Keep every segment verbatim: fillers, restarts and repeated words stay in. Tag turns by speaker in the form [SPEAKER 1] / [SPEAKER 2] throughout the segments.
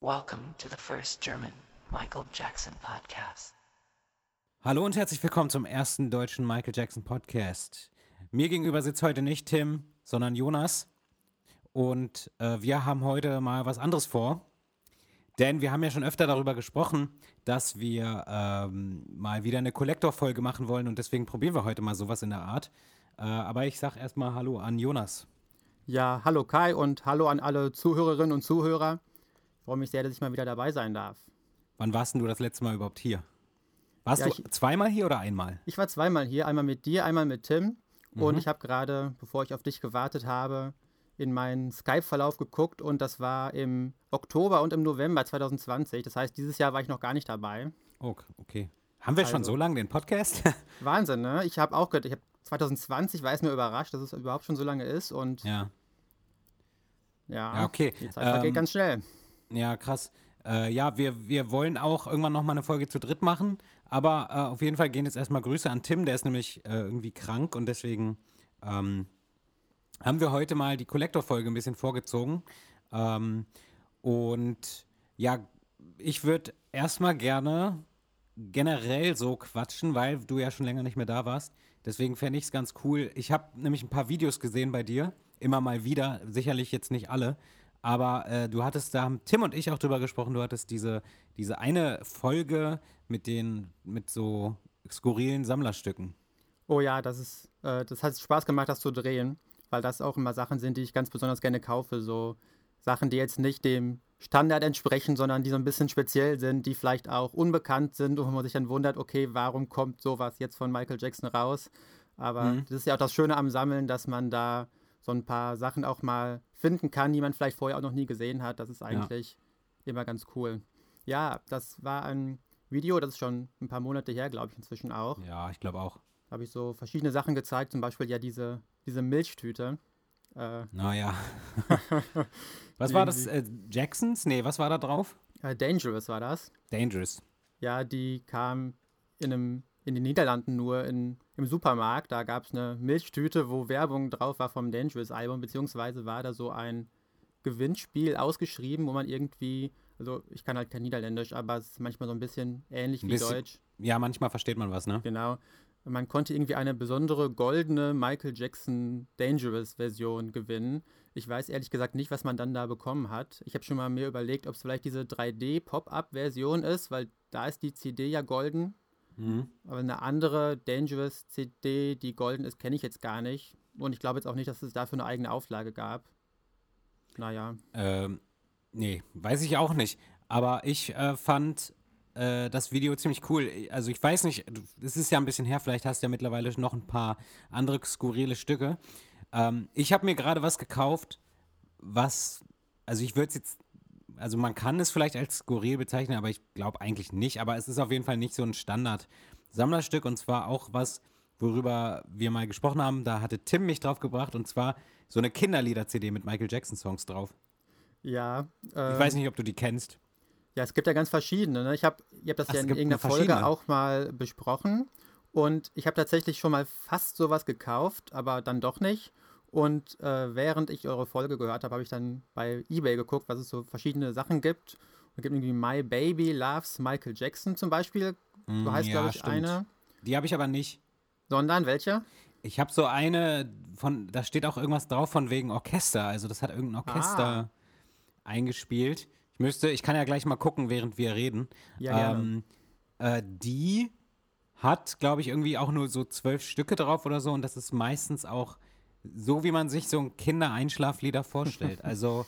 [SPEAKER 1] Welcome to the first German Michael Jackson podcast.
[SPEAKER 2] Hallo und herzlich willkommen zum ersten deutschen Michael Jackson Podcast. Mir gegenüber sitzt heute nicht Tim, sondern Jonas. Und äh, wir haben heute mal was anderes vor. Denn wir haben ja schon öfter darüber gesprochen, dass wir ähm, mal wieder eine Collector-Folge machen wollen. Und deswegen probieren wir heute mal sowas in der Art. Äh, aber ich sag erstmal Hallo an Jonas.
[SPEAKER 3] Ja, hallo Kai und hallo an alle Zuhörerinnen und Zuhörer. Ich freue mich sehr, dass ich mal wieder dabei sein darf.
[SPEAKER 2] Wann warst denn du das letzte Mal überhaupt hier? Warst
[SPEAKER 3] Ja,
[SPEAKER 2] du
[SPEAKER 3] ich-
[SPEAKER 2] zweimal hier oder einmal?
[SPEAKER 3] Ich war zweimal hier, einmal mit dir, einmal mit Tim. Und
[SPEAKER 2] Mhm.
[SPEAKER 3] ich habe gerade, bevor ich auf dich gewartet habe, in meinen Skype-Verlauf geguckt und das war im Oktober und im November zwanzig zwanzig. Das heißt, dieses Jahr war ich noch gar nicht dabei.
[SPEAKER 2] Oh, okay. Haben wir schon
[SPEAKER 3] Also-
[SPEAKER 2] so lange den Podcast?
[SPEAKER 3] Wahnsinn, ne? Ich habe auch gedacht, ich habe zwanzig zwanzig, war es nur überrascht, dass es überhaupt schon so lange ist. Und ja,
[SPEAKER 2] ja. Ja, okay.
[SPEAKER 3] die Zeit vergeht
[SPEAKER 2] Ähm,
[SPEAKER 3] ganz schnell.
[SPEAKER 2] Ja, krass. Äh, ja, wir, wir wollen auch irgendwann nochmal eine Folge zu dritt machen, aber äh, auf jeden Fall gehen jetzt erstmal Grüße an Tim, der ist nämlich äh, irgendwie krank und deswegen ähm, haben wir heute mal die Collector-Folge ein bisschen vorgezogen. Ähm, und ja, ich würde erstmal gerne generell so quatschen, weil du ja schon länger nicht mehr da warst. Deswegen fände ich es ganz cool. Ich habe nämlich ein paar Videos gesehen bei dir, immer mal wieder, sicherlich jetzt nicht alle. Aber äh, du hattest, da haben Tim und ich auch drüber gesprochen, du hattest diese, diese eine Folge mit den, mit so skurrilen Sammlerstücken.
[SPEAKER 3] Oh ja, das ist, äh, das hat Spaß gemacht, das zu drehen, weil das auch immer Sachen sind, die ich ganz besonders gerne kaufe. So Sachen, die jetzt nicht dem Standard entsprechen, sondern die so ein bisschen speziell sind, die vielleicht auch unbekannt sind und wo man sich dann wundert, okay, warum kommt sowas jetzt von Michael Jackson raus? Aber
[SPEAKER 2] Mhm.
[SPEAKER 3] das ist ja auch das Schöne am Sammeln, dass man da so ein paar Sachen auch mal finden kann, die man vielleicht vorher auch noch nie gesehen hat. Das ist eigentlich immer ganz cool. Ja, das war ein Video, das ist schon ein paar Monate her, glaube ich, inzwischen auch.
[SPEAKER 2] Ja, ich glaube auch.
[SPEAKER 3] Da habe ich so verschiedene Sachen gezeigt, zum Beispiel ja diese, diese Milchtüte. Äh,
[SPEAKER 2] Naja. Was
[SPEAKER 3] Die
[SPEAKER 2] war das?
[SPEAKER 3] irgendwie-
[SPEAKER 2] Äh, Jacksons? Nee, was war da drauf?
[SPEAKER 3] äh, Dangerous war das.
[SPEAKER 2] Dangerous.
[SPEAKER 3] Ja, die kam in, einem, in den Niederlanden nur in, im Supermarkt. Da gab es eine Milchtüte, wo Werbung drauf war vom Dangerous-Album, beziehungsweise war da so ein Gewinnspiel ausgeschrieben, wo man irgendwie, also ich kann halt kein Niederländisch, aber es ist manchmal so ein bisschen ähnlich
[SPEAKER 2] Ein
[SPEAKER 3] wie
[SPEAKER 2] bisschen.
[SPEAKER 3] Deutsch.
[SPEAKER 2] Ja, manchmal versteht man was, ne?
[SPEAKER 3] Genau. Man konnte irgendwie eine besondere goldene Michael Jackson Dangerous Version gewinnen. Ich weiß ehrlich gesagt nicht, was man dann da bekommen hat. Ich habe schon mal mir überlegt, ob es vielleicht diese drei D Pop-Up Version ist, weil da ist die C D ja golden.
[SPEAKER 2] Mhm.
[SPEAKER 3] Aber eine andere Dangerous C D, die golden ist, kenne ich jetzt gar nicht. Und ich glaube jetzt auch nicht, dass es dafür eine eigene Auflage gab. Naja.
[SPEAKER 2] Ähm, nee, weiß ich auch nicht. Aber ich äh, fand äh, das Video ziemlich cool. Also ich weiß nicht, du- es ist ja ein bisschen her, vielleicht hast du ja mittlerweile noch ein paar andere skurrile Stücke. Ähm, ich habe mir gerade was gekauft, was, also ich würde es jetzt, also man kann es vielleicht als skurril bezeichnen, aber ich glaube eigentlich nicht. Aber es ist auf jeden Fall nicht so ein Standard-Sammlerstück und zwar auch was, worüber wir mal gesprochen haben. Da hatte Tim mich drauf gebracht und zwar so eine Kinderlieder-C D mit Michael Jackson-Songs drauf.
[SPEAKER 3] Ja.
[SPEAKER 2] Ich
[SPEAKER 3] ähm,
[SPEAKER 2] weiß nicht, ob du die kennst.
[SPEAKER 3] Ja, es gibt ja ganz verschiedene. Ne? Ich habe ihr habt das
[SPEAKER 2] Ach,
[SPEAKER 3] ja
[SPEAKER 2] es
[SPEAKER 3] in
[SPEAKER 2] gibt
[SPEAKER 3] irgendeiner
[SPEAKER 2] noch
[SPEAKER 3] Folge
[SPEAKER 2] verschiedene.
[SPEAKER 3] auch mal besprochen. Und ich habe tatsächlich schon mal fast sowas gekauft, aber dann doch nicht. Und äh, während ich eure Folge gehört habe, habe ich dann bei eBay geguckt, was es so verschiedene Sachen gibt. Es gibt irgendwie My Baby Loves Michael Jackson zum Beispiel.
[SPEAKER 2] Mm,
[SPEAKER 3] So heißt,
[SPEAKER 2] ja,
[SPEAKER 3] glaube ich,
[SPEAKER 2] stimmt.
[SPEAKER 3] eine.
[SPEAKER 2] Die habe ich aber nicht.
[SPEAKER 3] Sondern welche?
[SPEAKER 2] Ich habe so eine von, da steht auch irgendwas drauf von wegen Orchester. Also das hat irgendein Orchester eingespielt. Ich müsste, ich kann ja gleich mal gucken, während wir reden.
[SPEAKER 3] Ja, gerne.
[SPEAKER 2] Ähm, äh, die hat, glaube ich, irgendwie auch nur so zwölf Stücke drauf oder so. Und das ist meistens auch so, wie man sich so ein Kindereinschlaflieder vorstellt. Also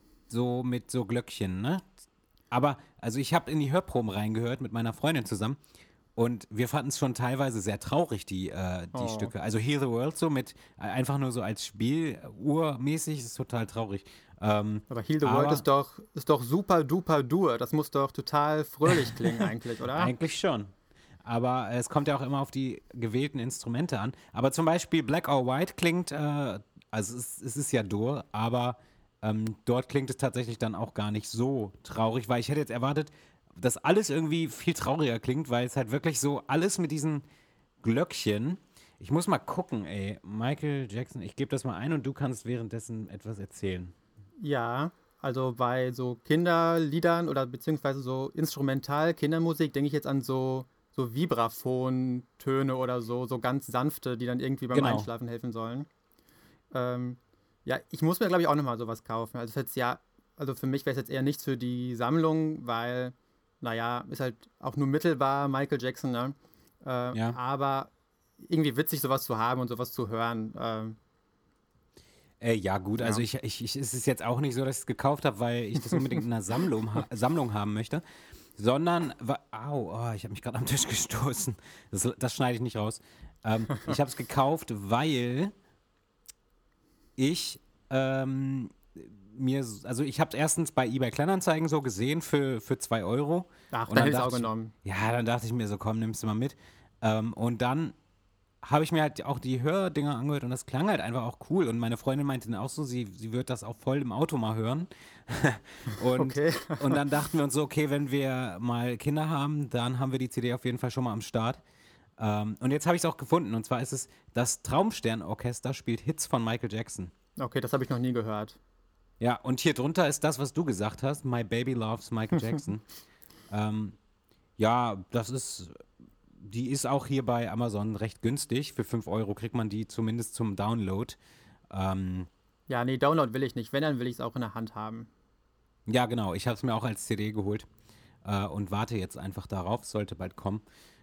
[SPEAKER 2] so mit so Glöckchen, ne? Aber, also ich habe in die Hörproben reingehört mit meiner Freundin zusammen und wir fanden es schon teilweise sehr traurig, die, äh, die
[SPEAKER 3] Oh.
[SPEAKER 2] Stücke. Also Heal the World so mit, äh, einfach nur so als Spiel, uh, urmäßig, ist total traurig. Ähm,
[SPEAKER 3] Aber Heal the
[SPEAKER 2] aber-
[SPEAKER 3] World ist doch, ist doch super duper dur. Das muss doch total fröhlich klingen eigentlich, oder?
[SPEAKER 2] Eigentlich schon. Aber äh, es kommt ja auch immer auf die gewählten Instrumente an. Aber zum Beispiel Black or White klingt, äh, also es, es ist ja Dur, aber ähm, dort klingt es tatsächlich dann auch gar nicht so traurig, weil ich hätte jetzt erwartet, dass alles irgendwie viel trauriger klingt, weil es halt wirklich so alles mit diesen Glöckchen. Ich muss mal gucken, ey. Michael Jackson, ich gebe das mal ein und du kannst währenddessen etwas erzählen.
[SPEAKER 3] Ja, Also bei so Kinderliedern oder beziehungsweise so Instrumental-Kindermusik denke ich jetzt an so, so Vibraphon-Töne oder so, so ganz sanfte, die dann irgendwie beim
[SPEAKER 2] Genau.
[SPEAKER 3] Einschlafen helfen sollen. Ähm, ja, ich muss mir, glaube ich, auch nochmal sowas kaufen. Also, jetzt ja, also für mich wäre es jetzt eher nichts für die Sammlung, weil, naja, ist halt auch nur mittelbar Michael Jackson, ne? Äh,
[SPEAKER 2] Ja.
[SPEAKER 3] aber irgendwie witzig, sowas zu haben und sowas zu hören. Ähm,
[SPEAKER 2] Äh, ja, gut, also
[SPEAKER 3] ja.
[SPEAKER 2] ich, ich, ich, es ist jetzt auch nicht so, dass ich es gekauft habe, weil ich das unbedingt in einer Sammlung, ha Sammlung haben möchte, sondern, wa- au, oh, ich habe mich gerade am Tisch gestoßen. Das, das schneide ich nicht raus. Ähm, ich habe es gekauft, weil ich ähm, mir, s- also ich habe es erstens bei eBay Kleinanzeigen so gesehen für, für zwei Euro.
[SPEAKER 3] Ach,
[SPEAKER 2] Und
[SPEAKER 3] dann
[SPEAKER 2] dann
[SPEAKER 3] hätte ich es auch
[SPEAKER 2] dachte ich,
[SPEAKER 3] genommen.
[SPEAKER 2] ja, dann dachte ich mir so, komm, nimmst du mal mit. Ähm, und dann habe ich mir halt auch die Hördinger angehört und das klang halt einfach auch cool. Und meine Freundin meinte dann auch so, sie, sie wird das auch voll im Auto mal hören. und,
[SPEAKER 3] Okay.
[SPEAKER 2] und dann dachten wir uns so, okay, wenn wir mal Kinder haben, dann haben wir die C D auf jeden Fall schon mal am Start. Ähm, und jetzt habe ich es auch gefunden. Und zwar ist es, das Traumstern-Orchester spielt Hits von Michael Jackson.
[SPEAKER 3] Okay, das habe ich noch nie gehört.
[SPEAKER 2] Ja, und hier drunter ist das, was du gesagt hast, My Baby Loves Michael Jackson. ähm, ja, das ist, die ist auch hier bei Amazon recht günstig. Für fünf Euro kriegt man die zumindest zum Download. Ähm,
[SPEAKER 3] Ja, nee, Download will ich nicht. Wenn, dann will ich es auch in der Hand haben.
[SPEAKER 2] ja, genau. Ich habe es mir auch als C D geholt äh, und warte jetzt einfach darauf. Sollte bald kommen.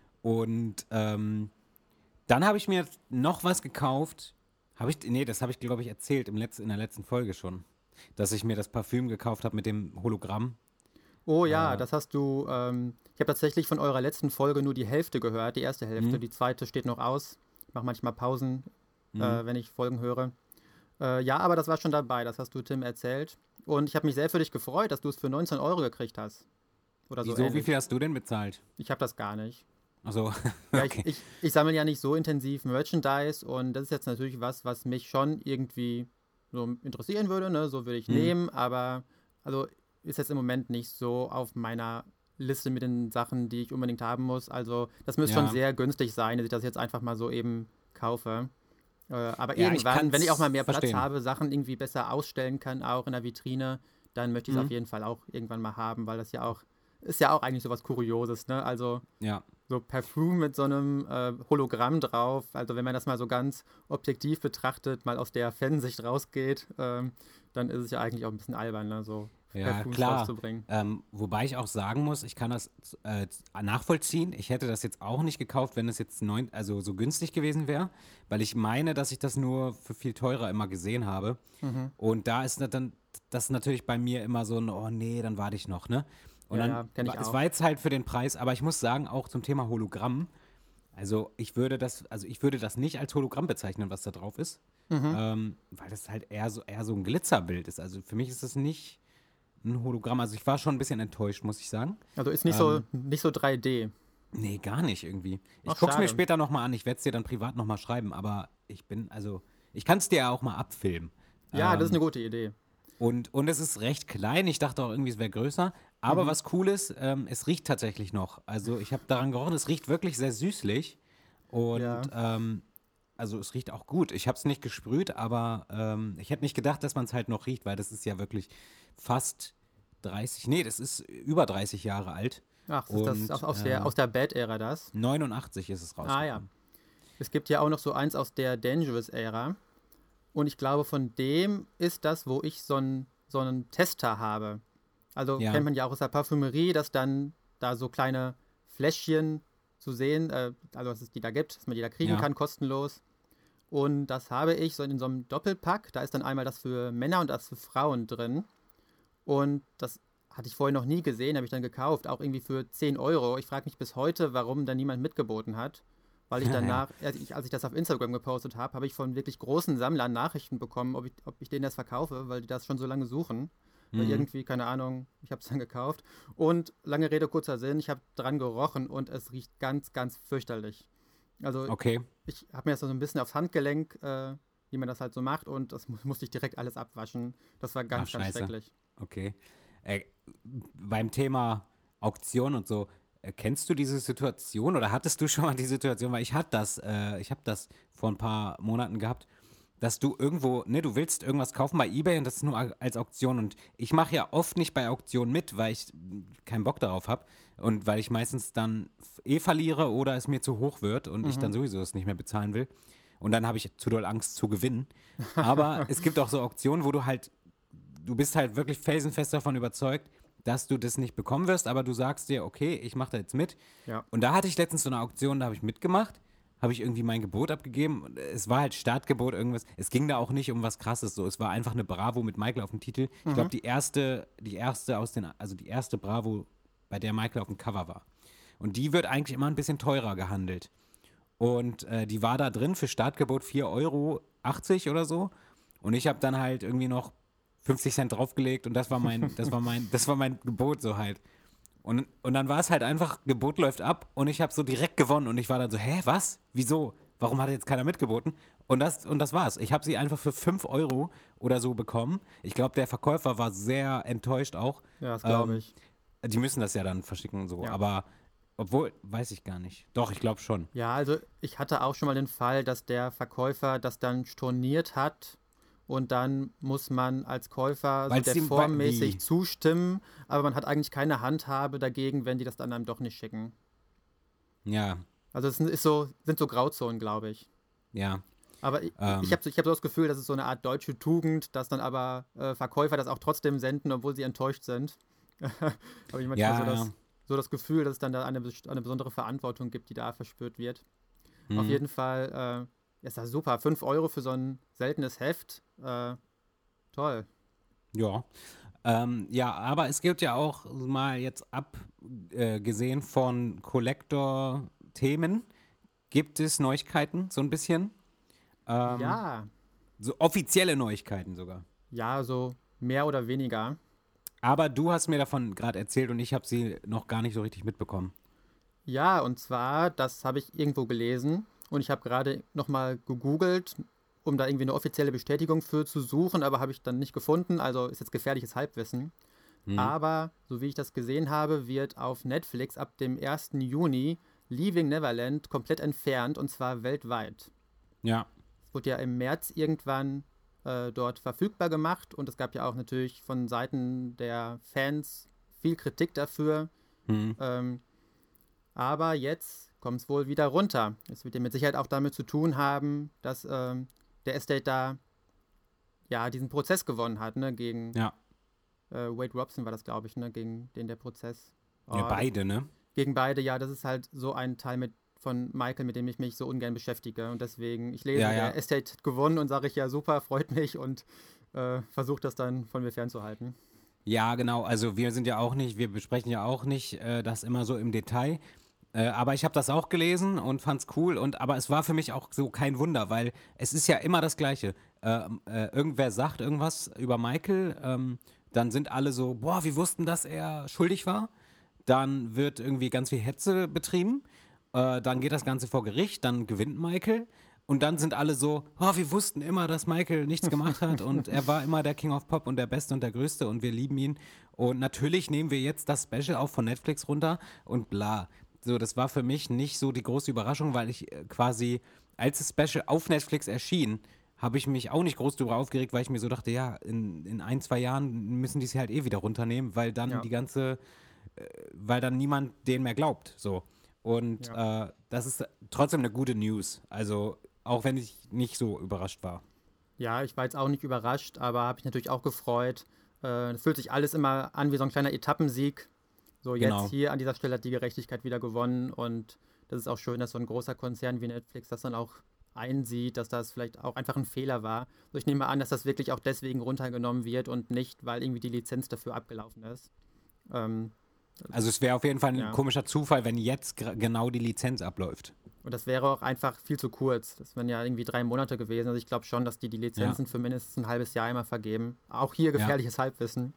[SPEAKER 2] Und ähm, dann habe ich mir noch was gekauft. Habe ich, nee, das habe ich, glaube ich, erzählt im Letz-, in der letzten Folge schon. Dass ich mir das Parfüm gekauft habe mit dem Hologramm.
[SPEAKER 3] Oh ja,
[SPEAKER 2] Äh,
[SPEAKER 3] das hast du. Ähm, ich habe tatsächlich von eurer letzten Folge nur die Hälfte gehört, die erste Hälfte.
[SPEAKER 2] hm,
[SPEAKER 3] Die zweite steht noch aus. Ich mache manchmal Pausen,
[SPEAKER 2] hm.
[SPEAKER 3] äh, wenn ich Folgen höre. Äh, ja, aber das war schon dabei, das hast du Tim erzählt. Und ich habe mich sehr für dich gefreut, dass du es für neunzehn Euro gekriegt hast. Oder so
[SPEAKER 2] Wieso? Wie viel
[SPEAKER 3] ähnlich.
[SPEAKER 2] hast du denn bezahlt?
[SPEAKER 3] Ich habe das gar nicht.
[SPEAKER 2] Also,
[SPEAKER 3] Ja, ich,
[SPEAKER 2] okay.
[SPEAKER 3] ich, ich sammle ja nicht so intensiv Merchandise und das ist jetzt natürlich was, was mich schon irgendwie so interessieren würde, ne? So würde ich
[SPEAKER 2] Hm,
[SPEAKER 3] nehmen, aber also ist jetzt im Moment nicht so auf meiner Liste mit den Sachen, die ich unbedingt haben muss. Also das müsste schon
[SPEAKER 2] ja.
[SPEAKER 3] sehr günstig sein, dass ich das jetzt einfach mal so eben kaufe. Äh, aber
[SPEAKER 2] Ja, ich
[SPEAKER 3] irgendwann, wenn ich auch mal
[SPEAKER 2] kann's
[SPEAKER 3] mehr Platz
[SPEAKER 2] verstehen.
[SPEAKER 3] habe, Sachen irgendwie besser ausstellen kann, auch in der Vitrine, dann möchte ich es
[SPEAKER 2] Hm,
[SPEAKER 3] auf jeden Fall auch irgendwann mal haben, weil das ja auch, ist ja auch eigentlich so was Kurioses, ne? Also
[SPEAKER 2] ja.
[SPEAKER 3] so Parfüm mit so einem äh, Hologramm drauf. Also wenn man das mal so ganz objektiv betrachtet, mal aus der Fansicht rausgeht, ähm, dann ist es ja eigentlich auch ein bisschen albern, ne? So
[SPEAKER 2] Ja,
[SPEAKER 3] Parfüms
[SPEAKER 2] klar.
[SPEAKER 3] rauszubringen.
[SPEAKER 2] Ähm, wobei ich auch sagen muss, ich kann das äh, nachvollziehen. Ich hätte das jetzt auch nicht gekauft, wenn es jetzt neun, also so günstig gewesen wäre, weil ich meine, dass ich das nur für viel teurer immer gesehen habe.
[SPEAKER 3] Mhm.
[SPEAKER 2] Und da ist na- dann das natürlich bei mir immer so ein, oh nee, dann warte ich noch, ne? Und
[SPEAKER 3] Ja,
[SPEAKER 2] dann,
[SPEAKER 3] ja, kenne
[SPEAKER 2] wa-
[SPEAKER 3] ich
[SPEAKER 2] es
[SPEAKER 3] auch.
[SPEAKER 2] war jetzt halt für den Preis, aber ich muss sagen, auch zum Thema Hologramm, also ich würde das, also ich würde das nicht als Hologramm bezeichnen, was da drauf ist,
[SPEAKER 3] Mhm.
[SPEAKER 2] ähm, weil das halt eher so, eher so ein Glitzerbild ist. Also für mich ist das nicht ein Hologramm. Also ich war schon ein bisschen enttäuscht, muss ich sagen.
[SPEAKER 3] Also ist nicht so,
[SPEAKER 2] Ähm,
[SPEAKER 3] nicht so drei D.
[SPEAKER 2] nee, gar nicht irgendwie. Ich
[SPEAKER 3] Ach,
[SPEAKER 2] guck's mir
[SPEAKER 3] schade.
[SPEAKER 2] später nochmal an. Ich werde es dir dann privat nochmal schreiben, aber ich bin, also, ich kann es dir ja auch mal abfilmen.
[SPEAKER 3] Ja, das ist
[SPEAKER 2] Ähm,
[SPEAKER 3] eine gute Idee.
[SPEAKER 2] und, und es ist recht klein. Ich dachte auch irgendwie, es wäre größer. Aber
[SPEAKER 3] Mhm.
[SPEAKER 2] was cool ist, ähm, es riecht tatsächlich noch. Also ich habe daran gerochen, es riecht wirklich sehr süßlich. Und
[SPEAKER 3] Ja.
[SPEAKER 2] ähm, also es riecht auch gut. Ich habe es nicht gesprüht, aber ähm, ich hätte nicht gedacht, dass man es halt noch riecht, weil das ist ja wirklich fast dreißig, nee, das ist über dreißig Jahre alt.
[SPEAKER 3] Ach, ist das aus,
[SPEAKER 2] Und
[SPEAKER 3] aus der,
[SPEAKER 2] äh,
[SPEAKER 3] aus der Bad-Ära das?
[SPEAKER 2] neunundachtzig ist es
[SPEAKER 3] Ah ja.
[SPEAKER 2] rausgekommen.
[SPEAKER 3] Es gibt ja auch noch so eins aus der Dangerous-Ära. Und ich glaube, von dem ist das, wo ich so einen so einen Tester habe. Also
[SPEAKER 2] Ja,
[SPEAKER 3] kennt man ja auch aus der Parfümerie, dass dann da so kleine Fläschchen zu sehen, äh, also dass es die da gibt, dass man die da kriegen
[SPEAKER 2] ja.
[SPEAKER 3] kann, kostenlos. Und das habe ich so in so einem Doppelpack. Da ist dann einmal das für Männer und das für Frauen drin. Und das hatte ich vorher noch nie gesehen, habe ich dann gekauft, auch irgendwie für zehn Euro. Ich frage mich bis heute, warum da niemand mitgeboten hat. Weil ich
[SPEAKER 2] Ja.
[SPEAKER 3] danach, als ich, als ich das auf Instagram gepostet habe, habe ich von wirklich großen Sammlern Nachrichten bekommen, ob ich, ob ich denen das verkaufe, weil die das schon so lange suchen. Weil
[SPEAKER 2] Mhm.
[SPEAKER 3] irgendwie, keine Ahnung, ich habe es dann gekauft. Und lange Rede, kurzer Sinn, ich habe dran gerochen und es riecht ganz, ganz fürchterlich. Also
[SPEAKER 2] Okay.
[SPEAKER 3] ich habe mir das so ein bisschen aufs Handgelenk, äh, wie man das halt so macht, und das mu- musste ich direkt alles abwaschen. Das war
[SPEAKER 2] Ach,
[SPEAKER 3] ganz, ganz
[SPEAKER 2] scheiße.
[SPEAKER 3] schrecklich.
[SPEAKER 2] Okay. Äh, beim Thema Auktion und so, äh, kennst du diese Situation oder hattest du schon mal die Situation, weil ich hatte das, äh, ich habe das vor ein paar Monaten gehabt, dass du irgendwo, ne, du willst irgendwas kaufen bei eBay und das ist nur als Auktion. Und ich mache ja oft nicht bei Auktionen mit, weil ich keinen Bock darauf habe und weil ich meistens dann eh verliere oder es mir zu hoch wird und ich dann sowieso es nicht mehr bezahlen will. Und dann habe ich zu doll Angst zu gewinnen. Aber es gibt auch so Auktionen, wo du halt, du bist halt wirklich felsenfest davon überzeugt, dass du das nicht bekommen wirst, aber du sagst dir, okay, ich mache da jetzt mit.
[SPEAKER 3] Ja.
[SPEAKER 2] Und da hatte ich letztens so eine Auktion, da habe ich mitgemacht, habe ich irgendwie mein Gebot abgegeben. Und es war halt Startgebot, irgendwas. Es ging da auch nicht um was Krasses, so. Es war einfach eine Bravo mit Michael auf dem Titel. Ich glaube, die erste, die erste aus den, also die erste Bravo, bei der Michael auf dem Cover war. Und die wird eigentlich immer ein bisschen teurer gehandelt. Und äh, die war da drin für Startgebot vier Euro achtzig oder so. Und ich habe dann halt irgendwie noch fünfzig Cent draufgelegt und das war mein, das war mein, das war mein Gebot so halt. Und, und dann war es halt einfach, Gebot läuft ab und ich habe so direkt gewonnen und ich war dann so, hä, was? Wieso? Warum hat jetzt keiner mitgeboten? Und das, und das war's. Ich habe sie einfach für fünf Euro oder so bekommen. Ich glaube, der Verkäufer war sehr enttäuscht auch.
[SPEAKER 3] Ja, das glaube
[SPEAKER 2] Ähm,
[SPEAKER 3] ich.
[SPEAKER 2] Die müssen das ja dann verschicken und so,
[SPEAKER 3] Ja.
[SPEAKER 2] aber obwohl, weiß ich gar nicht. Doch, ich glaube schon.
[SPEAKER 3] Ja, also ich hatte auch schon mal den Fall, dass der Verkäufer das dann storniert hat und dann muss man als Käufer so
[SPEAKER 2] Weil's
[SPEAKER 3] der
[SPEAKER 2] ihm-
[SPEAKER 3] Form
[SPEAKER 2] weil-
[SPEAKER 3] mäßig
[SPEAKER 2] wie?
[SPEAKER 3] zustimmen, aber man hat eigentlich keine Handhabe dagegen, wenn die das dann einem doch nicht schicken.
[SPEAKER 2] Ja,
[SPEAKER 3] Also es ist so, sind so Grauzonen, glaube ich.
[SPEAKER 2] ja.
[SPEAKER 3] Aber ich,
[SPEAKER 2] Ähm.
[SPEAKER 3] ich habe so, ich hab so das Gefühl, das ist so eine Art deutsche Tugend, dass dann aber äh, Verkäufer das auch trotzdem senden, obwohl sie enttäuscht sind. Habe ich manchmal
[SPEAKER 2] Ja,
[SPEAKER 3] so, das,
[SPEAKER 2] ja.
[SPEAKER 3] so das Gefühl, dass es dann da eine, bes- eine besondere Verantwortung gibt, die da verspürt wird.
[SPEAKER 2] Mhm.
[SPEAKER 3] Auf jeden Fall äh, ist das super. fünf Euro für so ein seltenes Heft. Äh, toll.
[SPEAKER 2] Ja. Ähm, ja, aber es gibt ja auch mal jetzt abgesehen von Collector-Themen, gibt es Neuigkeiten, so ein bisschen. Ähm,
[SPEAKER 3] Ja,
[SPEAKER 2] So offizielle Neuigkeiten sogar.
[SPEAKER 3] ja, so mehr oder weniger.
[SPEAKER 2] Aber du hast mir davon gerade erzählt und ich habe sie noch gar nicht so richtig mitbekommen.
[SPEAKER 3] Ja, und zwar, das habe ich irgendwo gelesen und ich habe gerade nochmal gegoogelt, um da irgendwie eine offizielle Bestätigung für zu suchen, aber habe ich dann nicht gefunden, also ist jetzt gefährliches Halbwissen.
[SPEAKER 2] Hm.
[SPEAKER 3] Aber, so wie ich das gesehen habe, wird auf Netflix ab dem ersten Juni Leaving Neverland komplett entfernt und zwar weltweit.
[SPEAKER 2] Ja.
[SPEAKER 3] Es wurde ja im März irgendwann äh, dort verfügbar gemacht und es gab ja auch natürlich von Seiten der Fans viel Kritik dafür.
[SPEAKER 2] Hm.
[SPEAKER 3] Ähm, aber jetzt kommt es wohl wieder runter. Es wird ja mit Sicherheit auch damit zu tun haben, dass ähm, der Estate da ja diesen Prozess gewonnen hat, ne, gegen
[SPEAKER 2] Ja.
[SPEAKER 3] äh, Wade Robson war das, glaube ich, ne, gegen den der Prozess.
[SPEAKER 2] Ja,
[SPEAKER 3] Oh,
[SPEAKER 2] beide, ne?
[SPEAKER 3] Gegen beide, ja, das ist halt so ein Teil mit von Michael, mit dem ich mich so ungern beschäftige und deswegen, ich lese,
[SPEAKER 2] Ja, ja.
[SPEAKER 3] der Estate hat gewonnen und sage ich, ja super, freut mich und äh, versuche das dann von mir fernzuhalten.
[SPEAKER 2] Ja, genau. Also wir sind ja auch nicht, wir besprechen ja auch nicht äh, das immer so im Detail. Äh, aber ich habe das auch gelesen und fand's cool. Und aber es war für mich auch so kein Wunder, weil es ist ja immer das Gleiche. Ähm, äh, irgendwer sagt irgendwas über Michael, ähm, dann sind alle so, boah, wir wussten, dass er schuldig war. Dann wird irgendwie ganz viel Hetze betrieben. Äh, dann geht das Ganze vor Gericht, dann gewinnt Michael. Und dann sind alle so, oh, wir wussten immer, dass Michael nichts gemacht hat und er war immer der King of Pop und der Beste und der Größte und wir lieben ihn. Und natürlich nehmen wir jetzt das Special auch von Netflix runter und bla. So, das war für mich nicht so die große Überraschung, weil ich äh, quasi, als das Special auf Netflix erschien, habe ich mich auch nicht groß darüber aufgeregt, weil ich mir so dachte, ja, in, in ein, zwei Jahren müssen die es halt eh wieder runternehmen, weil dann
[SPEAKER 3] Ja.
[SPEAKER 2] die ganze, äh, weil dann niemand denen mehr glaubt. So. Und äh, das ist trotzdem eine gute News. Also, auch wenn ich nicht so überrascht war.
[SPEAKER 3] Ja, ich war jetzt auch nicht überrascht, aber habe mich natürlich auch gefreut. Äh, Es fühlt sich alles immer an wie so ein kleiner Etappensieg. So, jetzt
[SPEAKER 2] Genau.
[SPEAKER 3] hier an dieser Stelle hat die Gerechtigkeit wieder gewonnen und das ist auch schön, dass so ein großer Konzern wie Netflix das dann auch einsieht, dass das vielleicht auch einfach ein Fehler war. So, ich nehme an, dass das wirklich auch deswegen runtergenommen wird und nicht, weil irgendwie die Lizenz dafür abgelaufen ist. Ähm,
[SPEAKER 2] Also es wäre auf jeden Fall ein
[SPEAKER 3] Ja.
[SPEAKER 2] komischer Zufall, wenn jetzt gr- genau die Lizenz abläuft.
[SPEAKER 3] Und das wäre auch einfach viel zu kurz. Das wären ja irgendwie drei Monate gewesen. Also ich glaube schon, dass die die Lizenzen für mindestens ein halbes Jahr immer vergeben. Auch hier gefährliches Halbwissen.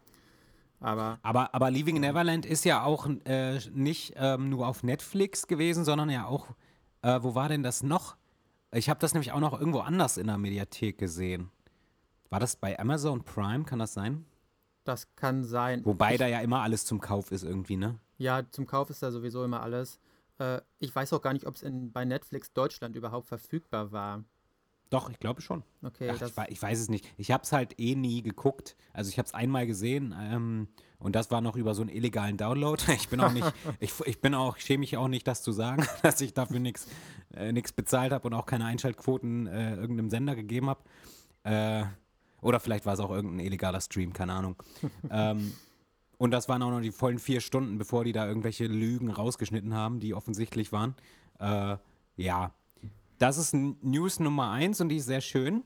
[SPEAKER 3] Aber
[SPEAKER 2] Aber, aber Leaving Neverland ist ja auch äh, nicht ähm, nur auf Netflix gewesen, sondern ja auch, äh, wo war denn das noch? Ich habe das nämlich auch noch irgendwo anders in der Mediathek gesehen. War das bei Amazon Prime, kann das sein?
[SPEAKER 3] das kann sein.
[SPEAKER 2] Wobei
[SPEAKER 3] ich,
[SPEAKER 2] da ja immer alles zum Kauf ist irgendwie, ne?
[SPEAKER 3] Ja, zum Kauf ist da sowieso immer alles. Äh, ich weiß auch gar nicht, ob es bei Netflix Deutschland überhaupt verfügbar war.
[SPEAKER 2] Doch, ich glaube schon.
[SPEAKER 3] Okay,
[SPEAKER 2] Ach,
[SPEAKER 3] das,
[SPEAKER 2] ich, wei- ich weiß es nicht. Ich habe es halt eh nie geguckt. Also ich habe es einmal gesehen ähm, und das war noch über so einen illegalen Download. Ich bin auch nicht, ich, ich bin auch, ich schäme mich auch nicht, das zu sagen, dass ich dafür nichts äh, nix bezahlt habe und auch keine Einschaltquoten äh, irgendeinem Sender gegeben habe. Äh, oder vielleicht war es auch irgendein illegaler Stream, keine Ahnung. ähm, und das waren auch noch die vollen vier Stunden, bevor die da irgendwelche Lügen rausgeschnitten haben, die offensichtlich waren. Äh, ja, das ist N- News Nummer eins und die ist sehr schön.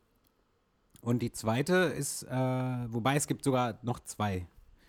[SPEAKER 2] Und die zweite ist, äh, wobei es gibt sogar noch zwei.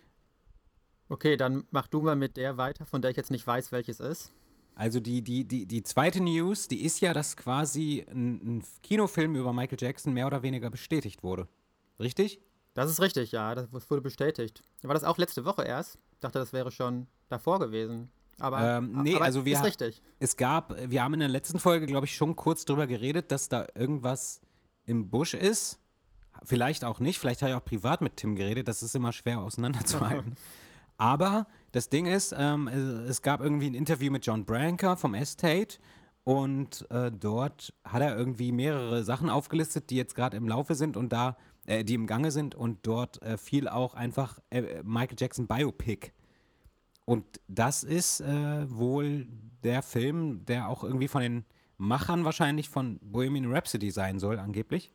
[SPEAKER 3] okay, dann mach du mal mit der weiter, von der ich jetzt nicht weiß, welches ist.
[SPEAKER 2] Also die, die, die, die zweite News, die ist ja, dass quasi ein, ein Kinofilm über Michael Jackson mehr oder weniger bestätigt wurde. Richtig?
[SPEAKER 3] Das ist richtig, ja, das wurde bestätigt. War das auch letzte Woche erst? Ich dachte, das wäre schon davor gewesen. Aber,
[SPEAKER 2] Ähm, nee,
[SPEAKER 3] aber
[SPEAKER 2] also wir,
[SPEAKER 3] ist richtig.
[SPEAKER 2] es gab, wir haben in der letzten Folge, glaube ich, schon kurz drüber geredet, dass da irgendwas im Busch ist. Vielleicht auch nicht, vielleicht habe ich auch privat mit Tim geredet, das ist immer schwer auseinanderzuhalten. Aber das Ding ist, ähm, es, es gab irgendwie ein Interview mit John Branca vom Estate und äh, dort hat er irgendwie mehrere Sachen aufgelistet, die jetzt gerade im Laufe sind und da, äh, die im Gange sind und dort äh, fiel auch einfach äh, Michael Jackson Biopic. Und das ist äh, wohl der Film, der auch irgendwie von den Machern wahrscheinlich von Bohemian Rhapsody sein soll, angeblich.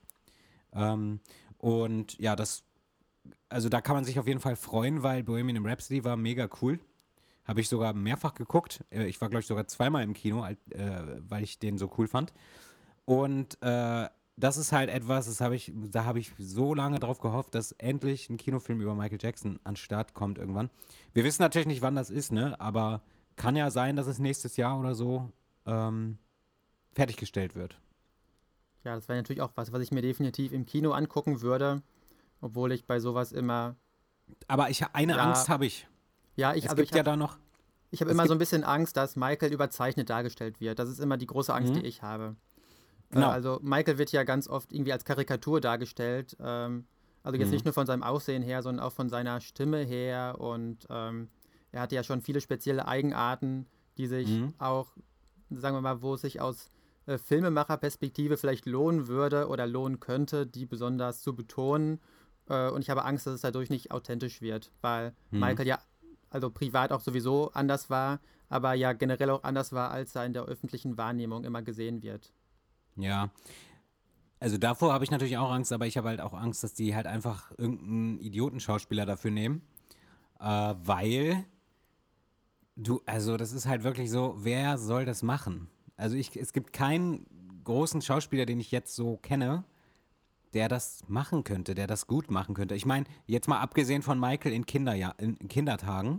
[SPEAKER 2] Ähm, und ja, das, also da kann man sich auf jeden Fall freuen, weil Bohemian Rhapsody war mega cool. Habe ich sogar mehrfach geguckt. Äh, Ich war, glaube ich, sogar zweimal im Kino, al- äh, weil ich den so cool fand. Und äh, das ist halt etwas, das habe ich, da habe ich so lange drauf gehofft, dass endlich ein Kinofilm über Michael Jackson an den Start kommt irgendwann. Wir wissen natürlich nicht, wann das ist, ne? Aber kann ja sein, dass es nächstes Jahr oder so ähm, fertiggestellt wird.
[SPEAKER 3] Ja, das wäre natürlich auch was, was ich mir definitiv im Kino angucken würde, obwohl ich bei sowas immer,
[SPEAKER 2] Aber ich, eine
[SPEAKER 3] ja,
[SPEAKER 2] Angst habe ich.
[SPEAKER 3] ja, ich,
[SPEAKER 2] Es
[SPEAKER 3] also
[SPEAKER 2] gibt
[SPEAKER 3] ich
[SPEAKER 2] ja
[SPEAKER 3] habe
[SPEAKER 2] da noch,
[SPEAKER 3] ich hab
[SPEAKER 2] es
[SPEAKER 3] immer so
[SPEAKER 2] gibt,
[SPEAKER 3] ein bisschen Angst, dass Michael überzeichnet dargestellt wird. Das ist immer die große Angst, die
[SPEAKER 2] mhm,
[SPEAKER 3] ich habe. Äh,
[SPEAKER 2] genau.
[SPEAKER 3] also Michael wird ja ganz oft irgendwie als Karikatur dargestellt. Ähm, also jetzt nicht
[SPEAKER 2] Mhm,
[SPEAKER 3] nur von seinem Aussehen her, sondern auch von seiner Stimme her. Und ähm, er hatte ja schon viele spezielle Eigenarten, die sich
[SPEAKER 2] mhm,
[SPEAKER 3] auch, sagen wir mal, wo es sich aus äh, Filmemacherperspektive vielleicht lohnen würde oder lohnen könnte, die besonders zu betonen. Äh, und ich habe Angst, dass es dadurch nicht authentisch wird, weil
[SPEAKER 2] mhm.
[SPEAKER 3] Michael ja also privat auch sowieso anders war, aber ja generell auch anders war, als er in der öffentlichen Wahrnehmung immer gesehen wird.
[SPEAKER 2] Ja, also davor habe ich natürlich auch Angst, aber ich habe halt auch Angst, dass die halt einfach irgendeinen Idiotenschauspieler dafür nehmen, äh, weil du, also das ist halt wirklich so, wer soll das machen? Also ich, es gibt keinen großen Schauspieler, den ich jetzt so kenne, der das machen könnte, der das gut machen könnte. Ich meine, jetzt mal abgesehen von Michael in, Kinderja in, in Kindertagen,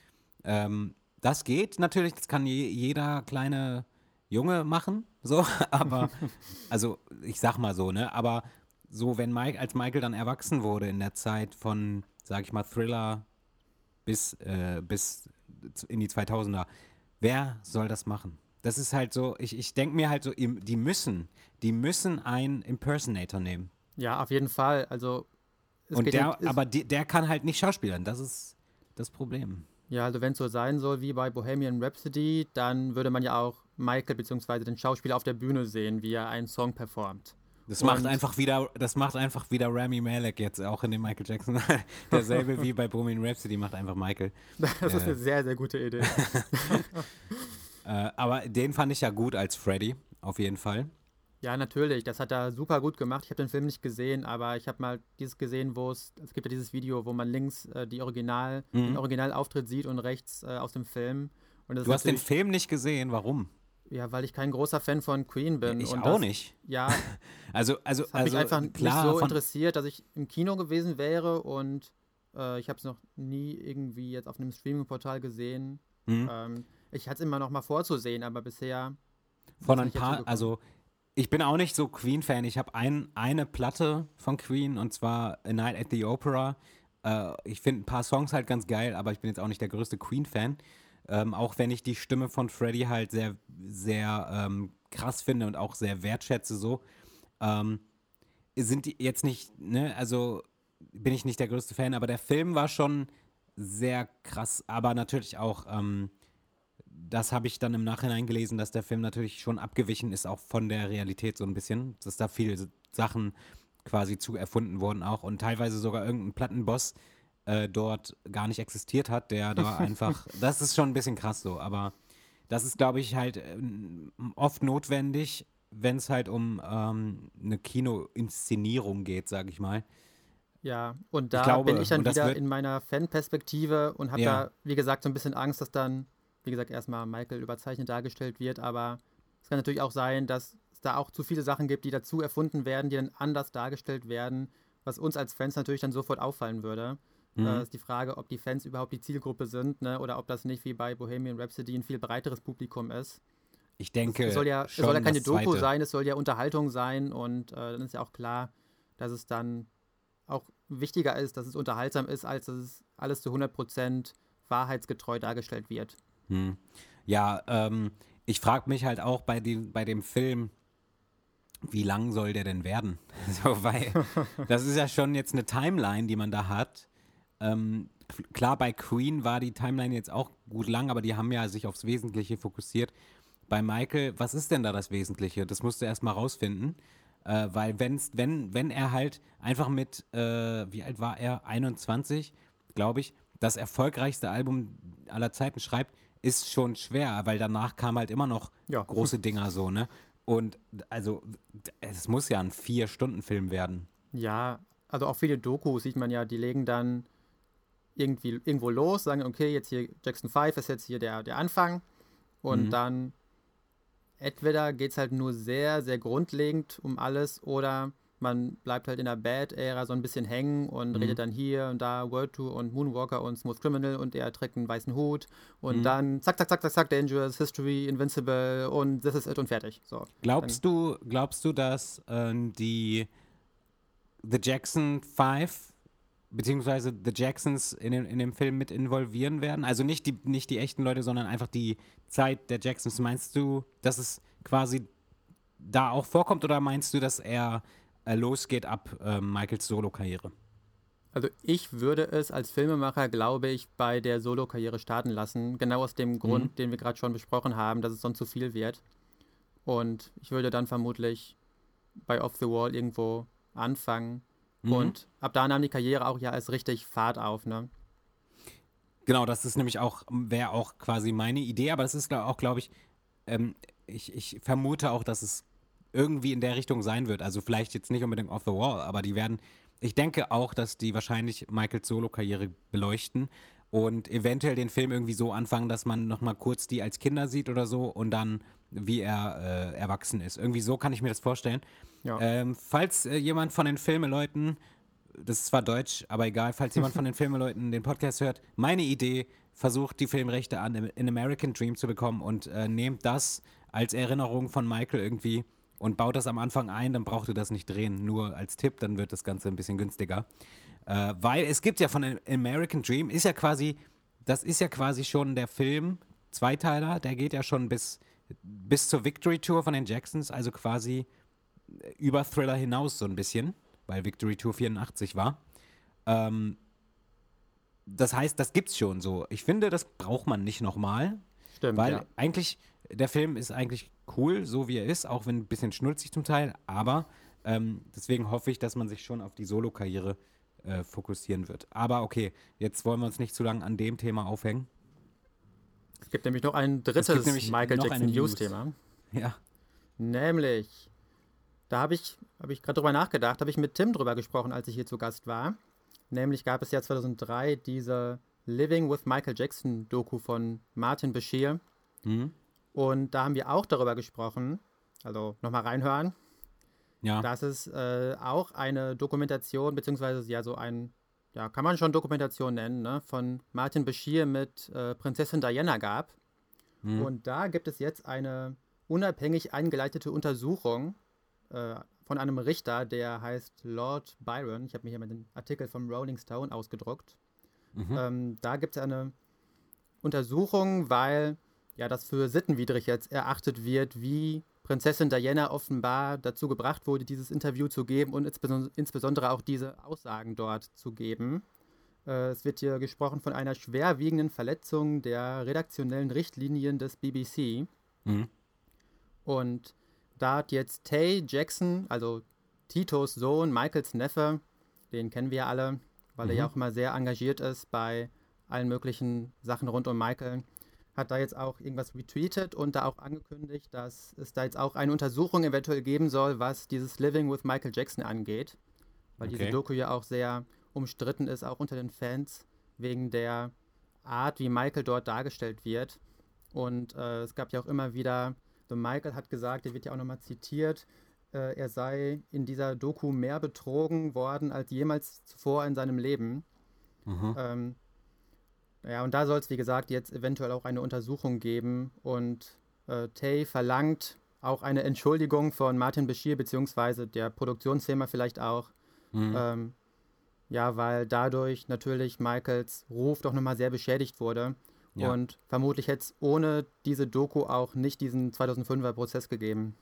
[SPEAKER 2] ähm, das geht natürlich, das kann je, jeder kleine Junge machen, so, aber, also ich sag mal so, ne, aber so, wenn Mike, als Michael dann erwachsen wurde in der Zeit von, sag ich mal, Thriller bis, äh, bis in die zweitausender, wer soll das machen? Das ist halt so, ich, ich denke mir halt so, im- die müssen, die müssen einen Impersonator nehmen.
[SPEAKER 3] Ja, auf jeden Fall. Also es
[SPEAKER 2] Und
[SPEAKER 3] geht ja,
[SPEAKER 2] der,
[SPEAKER 3] ist,
[SPEAKER 2] aber die, der kann halt nicht schauspielern, das ist das Problem.
[SPEAKER 3] ja, also wenn es so sein soll wie bei Bohemian Rhapsody, dann würde man ja auch Michael bzw. den Schauspieler auf der Bühne sehen, wie er einen Song performt.
[SPEAKER 2] Das macht
[SPEAKER 3] Und
[SPEAKER 2] einfach wieder, das macht einfach wieder Rami Malek jetzt auch in dem Michael Jackson. Derselbe wie bei Bohemian Rhapsody macht einfach Michael.
[SPEAKER 3] das ist
[SPEAKER 2] Äh,
[SPEAKER 3] eine sehr, sehr gute Idee.
[SPEAKER 2] äh, aber den fand ich ja gut als Freddy, auf jeden Fall.
[SPEAKER 3] Ja, natürlich, das hat er super gut gemacht. Ich habe den Film nicht gesehen, aber ich habe mal dieses gesehen, wo es, es gibt ja dieses Video, wo man links äh, die Original, den
[SPEAKER 2] Mhm.
[SPEAKER 3] Originalauftritt sieht und rechts äh, aus dem Film. Und das ist
[SPEAKER 2] Du hast den
[SPEAKER 3] natürlich,
[SPEAKER 2] Film nicht gesehen, warum?
[SPEAKER 3] ja, weil ich kein großer Fan von Queen
[SPEAKER 2] Ja,
[SPEAKER 3] bin
[SPEAKER 2] ich
[SPEAKER 3] und
[SPEAKER 2] auch
[SPEAKER 3] das,
[SPEAKER 2] nicht.
[SPEAKER 3] ja,
[SPEAKER 2] Also, also,
[SPEAKER 3] das hat mich
[SPEAKER 2] also
[SPEAKER 3] einfach nicht
[SPEAKER 2] klar,
[SPEAKER 3] so
[SPEAKER 2] von.
[SPEAKER 3] interessiert, dass ich im Kino gewesen wäre und äh, ich habe es noch nie irgendwie jetzt auf einem Streaming-Portal gesehen.
[SPEAKER 2] Mhm.
[SPEAKER 3] Ähm, ich hatte es immer noch mal vorzusehen, aber bisher ist
[SPEAKER 2] Von
[SPEAKER 3] es
[SPEAKER 2] ein
[SPEAKER 3] nicht dazu
[SPEAKER 2] paar,
[SPEAKER 3] gekommen.
[SPEAKER 2] also ich bin auch nicht so Queen-Fan. Ich habe ein, eine Platte von Queen und zwar A Night at the Opera. Äh, ich finde ein paar Songs halt ganz geil, aber ich bin jetzt auch nicht der größte Queen-Fan. Ähm, auch wenn ich die Stimme von Freddie halt sehr, sehr ähm, krass finde und auch sehr wertschätze so. Ähm, sind die jetzt nicht, ne, also bin ich nicht der größte Fan, aber der Film war schon sehr krass, aber natürlich auch ähm, das habe ich dann im Nachhinein gelesen, dass der Film natürlich schon abgewichen ist, auch von der Realität so ein bisschen, dass da viele Sachen quasi zu erfunden wurden auch und teilweise sogar irgendein Plattenboss äh, dort gar nicht existiert hat, der da einfach, das ist schon ein bisschen krass so, aber das ist, glaube ich, halt äh, oft notwendig, wenn es halt um ähm, eine Kinoinszenierung geht, sage ich mal.
[SPEAKER 3] Ja, und
[SPEAKER 2] Ich
[SPEAKER 3] da bin
[SPEAKER 2] glaube,
[SPEAKER 3] ich dann
[SPEAKER 2] und das
[SPEAKER 3] wieder
[SPEAKER 2] wird,
[SPEAKER 3] in meiner Fanperspektive und habe
[SPEAKER 2] ja,
[SPEAKER 3] da, wie gesagt, so ein bisschen Angst, dass dann, wie gesagt, erstmal Michael überzeichnet dargestellt wird, aber es kann natürlich auch sein, dass es da auch zu viele Sachen gibt, die dazu erfunden werden, die dann anders dargestellt werden, was uns als Fans natürlich dann sofort auffallen würde. Äh,
[SPEAKER 2] mhm.
[SPEAKER 3] ist die Frage, ob die Fans überhaupt die Zielgruppe sind, ne, oder ob das nicht wie bei Bohemian Rhapsody ein viel breiteres Publikum ist.
[SPEAKER 2] Ich
[SPEAKER 3] Es, es soll
[SPEAKER 2] denke
[SPEAKER 3] ja, es soll ja
[SPEAKER 2] schon
[SPEAKER 3] keine
[SPEAKER 2] das
[SPEAKER 3] Doku
[SPEAKER 2] Zweite.
[SPEAKER 3] sein, es soll ja Unterhaltung sein und äh, dann ist ja auch klar, dass es dann auch wichtiger ist, dass es unterhaltsam ist, als dass es alles zu hundert Prozent wahrheitsgetreu dargestellt wird.
[SPEAKER 2] Hm. Ja, ähm, ich frage mich halt auch bei dem, bei dem Film, wie lang soll der denn werden? So, weil das ist ja schon jetzt eine Timeline, die man da hat. Ähm, k- klar, bei Queen war die Timeline jetzt auch gut lang, aber die haben ja sich aufs Wesentliche fokussiert. Bei Michael, was ist denn da das Wesentliche? Das musst du erst mal rausfinden. Äh, weil wenn's, wenn, wenn er halt einfach mit, äh, wie alt war er? einundzwanzig, glaube ich, das erfolgreichste Album aller Zeiten schreibt, ist schon schwer, weil danach kam halt immer noch
[SPEAKER 3] Ja.
[SPEAKER 2] große Dinger so, ne? Und also, es muss ja ein Vier-Stunden-Film werden.
[SPEAKER 3] Ja, also auch viele Dokus sieht man ja, die legen dann irgendwie irgendwo los, sagen, okay, jetzt hier Jackson fünf ist jetzt hier der, der Anfang und
[SPEAKER 2] Mhm.
[SPEAKER 3] dann entweder geht es halt nur sehr, sehr grundlegend um alles oder man bleibt halt in der Bad-Ära so ein bisschen hängen und
[SPEAKER 2] Mhm.
[SPEAKER 3] redet dann hier und da World Tour und Moonwalker und Smooth Criminal und er trägt einen weißen Hut und
[SPEAKER 2] Mhm.
[SPEAKER 3] dann zack, zack, zack, zack, zack, Dangerous, History, Invincible und This is it und fertig. So, dann,
[SPEAKER 2] Glaubst du, glaubst du, dass ähm, die The Jackson Five beziehungsweise The Jacksons in dem, in dem Film mit involvieren werden? Also nicht die, nicht die echten Leute, sondern einfach die Zeit der Jacksons. Meinst du, dass es quasi da auch vorkommt oder meinst du, dass er äh, losgeht ab äh, Michaels Solo-Karriere?
[SPEAKER 3] also ich würde es als Filmemacher, glaube ich, bei der Solo-Karriere starten lassen, genau aus dem
[SPEAKER 2] Mhm.
[SPEAKER 3] Grund, den wir gerade schon besprochen haben, dass es sonst zu viel wird. Und ich würde dann vermutlich bei Off the Wall irgendwo anfangen.
[SPEAKER 2] Mhm.
[SPEAKER 3] Und ab da nahm die Karriere auch ja erst richtig Fahrt auf, ne?
[SPEAKER 2] Genau, das ist nämlich auch, wäre auch quasi meine Idee, aber das ist glaub, auch, glaube ich, ähm, ich, ich vermute auch, dass es irgendwie in der Richtung sein wird. Also vielleicht jetzt nicht unbedingt Off the Wall, aber die werden, ich denke auch, dass die wahrscheinlich Michaels Solo-Karriere beleuchten und eventuell den Film irgendwie so anfangen, dass man nochmal kurz die als Kinder sieht oder so und dann, wie er äh, erwachsen ist. Irgendwie so kann ich mir das vorstellen.
[SPEAKER 3] Ja.
[SPEAKER 2] Ähm, falls äh, jemand von den Filmeleuten, das ist zwar Deutsch, aber egal, falls jemand von den Filmeleuten den Podcast hört, meine Idee, versucht die Filmrechte an in American Dream zu bekommen und äh, nehmt das als Erinnerung von Michael irgendwie und baut das am Anfang ein, dann braucht ihr das nicht drehen. Nur als Tipp, dann wird das Ganze ein bisschen günstiger. Äh, weil es gibt ja von American Dream, ist ja quasi, das ist ja quasi schon der Film, Zweiteiler, der geht ja schon bis, bis zur Victory Tour von den Jacksons, also quasi über Thriller hinaus so ein bisschen, weil Victory Tour vierundachtzig war. Ähm, das heißt, das gibt's schon so. Ich finde, das braucht man nicht nochmal,
[SPEAKER 3] Stimmt, ja.
[SPEAKER 2] weil eigentlich, der Film ist eigentlich cool, so wie er ist, auch wenn ein bisschen schnulzig zum Teil, aber ähm, deswegen hoffe ich, dass man sich schon auf die Solo-Karriere äh, fokussieren wird. Aber okay, jetzt wollen wir uns nicht zu lange an dem Thema aufhängen.
[SPEAKER 3] Es gibt nämlich noch ein
[SPEAKER 2] Es gibt
[SPEAKER 3] drittes
[SPEAKER 2] nämlich
[SPEAKER 3] Michael
[SPEAKER 2] noch eine
[SPEAKER 3] Jackson
[SPEAKER 2] News.
[SPEAKER 3] News-Thema.
[SPEAKER 2] Ja.
[SPEAKER 3] Nämlich, da habe ich, hab ich gerade drüber nachgedacht, habe ich mit Tim drüber gesprochen, als ich hier zu Gast war. Nämlich gab es ja zweitausenddrei diese Living with Michael Jackson Doku von Martin Bashir.
[SPEAKER 2] Mhm.
[SPEAKER 3] Und da haben wir auch darüber gesprochen, also nochmal reinhören,
[SPEAKER 2] Ja.
[SPEAKER 3] dass es äh, auch eine Dokumentation, beziehungsweise ja so ein, ja, kann man schon Dokumentation nennen, ne, von Martin Bashir mit äh, Prinzessin Diana gab.
[SPEAKER 2] Mhm.
[SPEAKER 3] Und da gibt es jetzt eine unabhängig eingeleitete Untersuchung äh, von einem Richter, der heißt Lord Byron. Ich habe mir hier mal den Artikel vom Rolling Stone ausgedruckt.
[SPEAKER 2] Mhm.
[SPEAKER 3] Ähm, da gibt es eine Untersuchung, weil ja das für sittenwidrig jetzt erachtet wird, wie Prinzessin Diana offenbar dazu gebracht wurde, dieses Interview zu geben und insbesondere auch diese Aussagen dort zu geben. Äh, es wird hier gesprochen von einer schwerwiegenden Verletzung der redaktionellen Richtlinien des B B C.
[SPEAKER 2] Mhm.
[SPEAKER 3] Und da hat jetzt Tay Jackson, also Titos Sohn, Michaels Neffe, den kennen wir ja alle, weil er ja
[SPEAKER 2] Mhm.
[SPEAKER 3] auch immer sehr engagiert ist bei allen möglichen Sachen rund um Michael, hat da jetzt auch irgendwas retweetet und da auch angekündigt, dass es da jetzt auch eine Untersuchung eventuell geben soll, was dieses Living with Michael Jackson angeht. Weil diese
[SPEAKER 2] Okay.
[SPEAKER 3] Doku ja auch sehr umstritten ist, auch unter den Fans, wegen der Art, wie Michael dort dargestellt wird. Und äh, es gab ja auch immer wieder, The Michael hat gesagt, der wird ja auch nochmal zitiert, äh, er sei in dieser Doku mehr betrogen worden als jemals zuvor in seinem Leben.
[SPEAKER 2] Mhm.
[SPEAKER 3] Ähm, ja, und da soll es, wie gesagt, jetzt eventuell auch eine Untersuchung geben. Und äh, Tay verlangt auch eine Entschuldigung von Martin Bashir, beziehungsweise der Produktionsfirma vielleicht auch.
[SPEAKER 2] Mhm.
[SPEAKER 3] Ähm, ja, weil dadurch natürlich Michaels Ruf doch nochmal sehr beschädigt wurde.
[SPEAKER 2] Ja.
[SPEAKER 3] Und vermutlich hätte es ohne diese Doku auch nicht diesen zweitausendfünfer Prozess gegeben.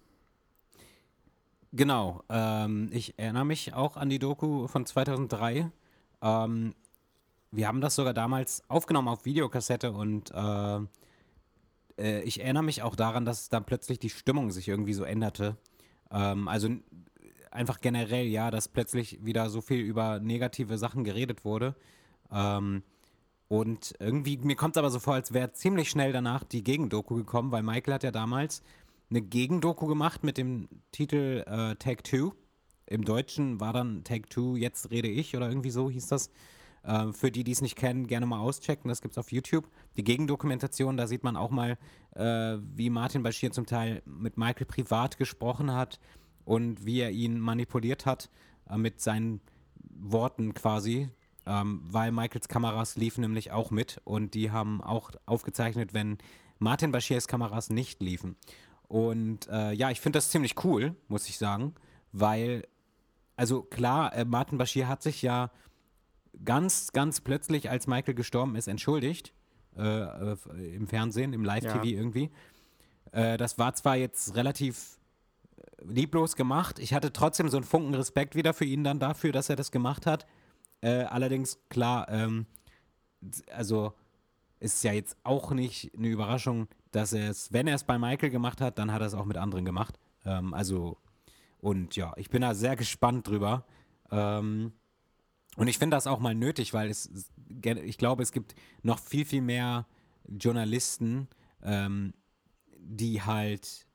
[SPEAKER 2] Genau. Ähm, ich erinnere mich auch an die Doku von zweitausenddrei. Ähm, wir haben das sogar damals aufgenommen auf Videokassette und äh, äh, ich erinnere mich auch daran, dass dann plötzlich die Stimmung sich irgendwie so änderte. Ähm, also n- einfach generell, ja, dass plötzlich wieder so viel über negative Sachen geredet wurde. Ähm, und irgendwie, mir kommt es aber so vor, als wäre ziemlich schnell danach die Gegendoku gekommen, weil Michael hat ja damals eine Gegendoku gemacht mit dem Titel äh, Take Two. Im Deutschen war dann Take Two, jetzt rede ich oder irgendwie so hieß das. Äh, für die, die es nicht kennen, gerne mal auschecken. Das gibt es auf YouTube. Die Gegendokumentation, da sieht man auch mal, äh, wie Martin Bashir zum Teil mit Michael privat gesprochen hat und wie er ihn manipuliert hat äh, mit seinen Worten quasi. Ähm, weil Michaels Kameras liefen nämlich auch mit und die haben auch aufgezeichnet, wenn Martin Bashirs Kameras nicht liefen. Und äh, ja, ich finde das ziemlich cool, muss ich sagen, weil, also klar, äh, Martin Bashir hat sich ja ganz, ganz plötzlich, als Michael gestorben ist, entschuldigt. Äh, äh, im Fernsehen, im Live-T V
[SPEAKER 3] Ja,
[SPEAKER 2] irgendwie. Äh, das war zwar jetzt relativ lieblos gemacht, ich hatte trotzdem so einen Funken Respekt wieder für ihn dann dafür, dass er das gemacht hat. Äh, allerdings, klar, ähm, also ist ja jetzt auch nicht eine Überraschung, dass er es, wenn er es bei Michael gemacht hat, dann hat er es auch mit anderen gemacht. Ähm, also, und ja, ich bin da sehr gespannt drüber. Ähm, und ich finde das auch mal nötig, weil es, es- ge- ich glaube, es gibt noch viel, viel mehr Journalisten, ähm, die halt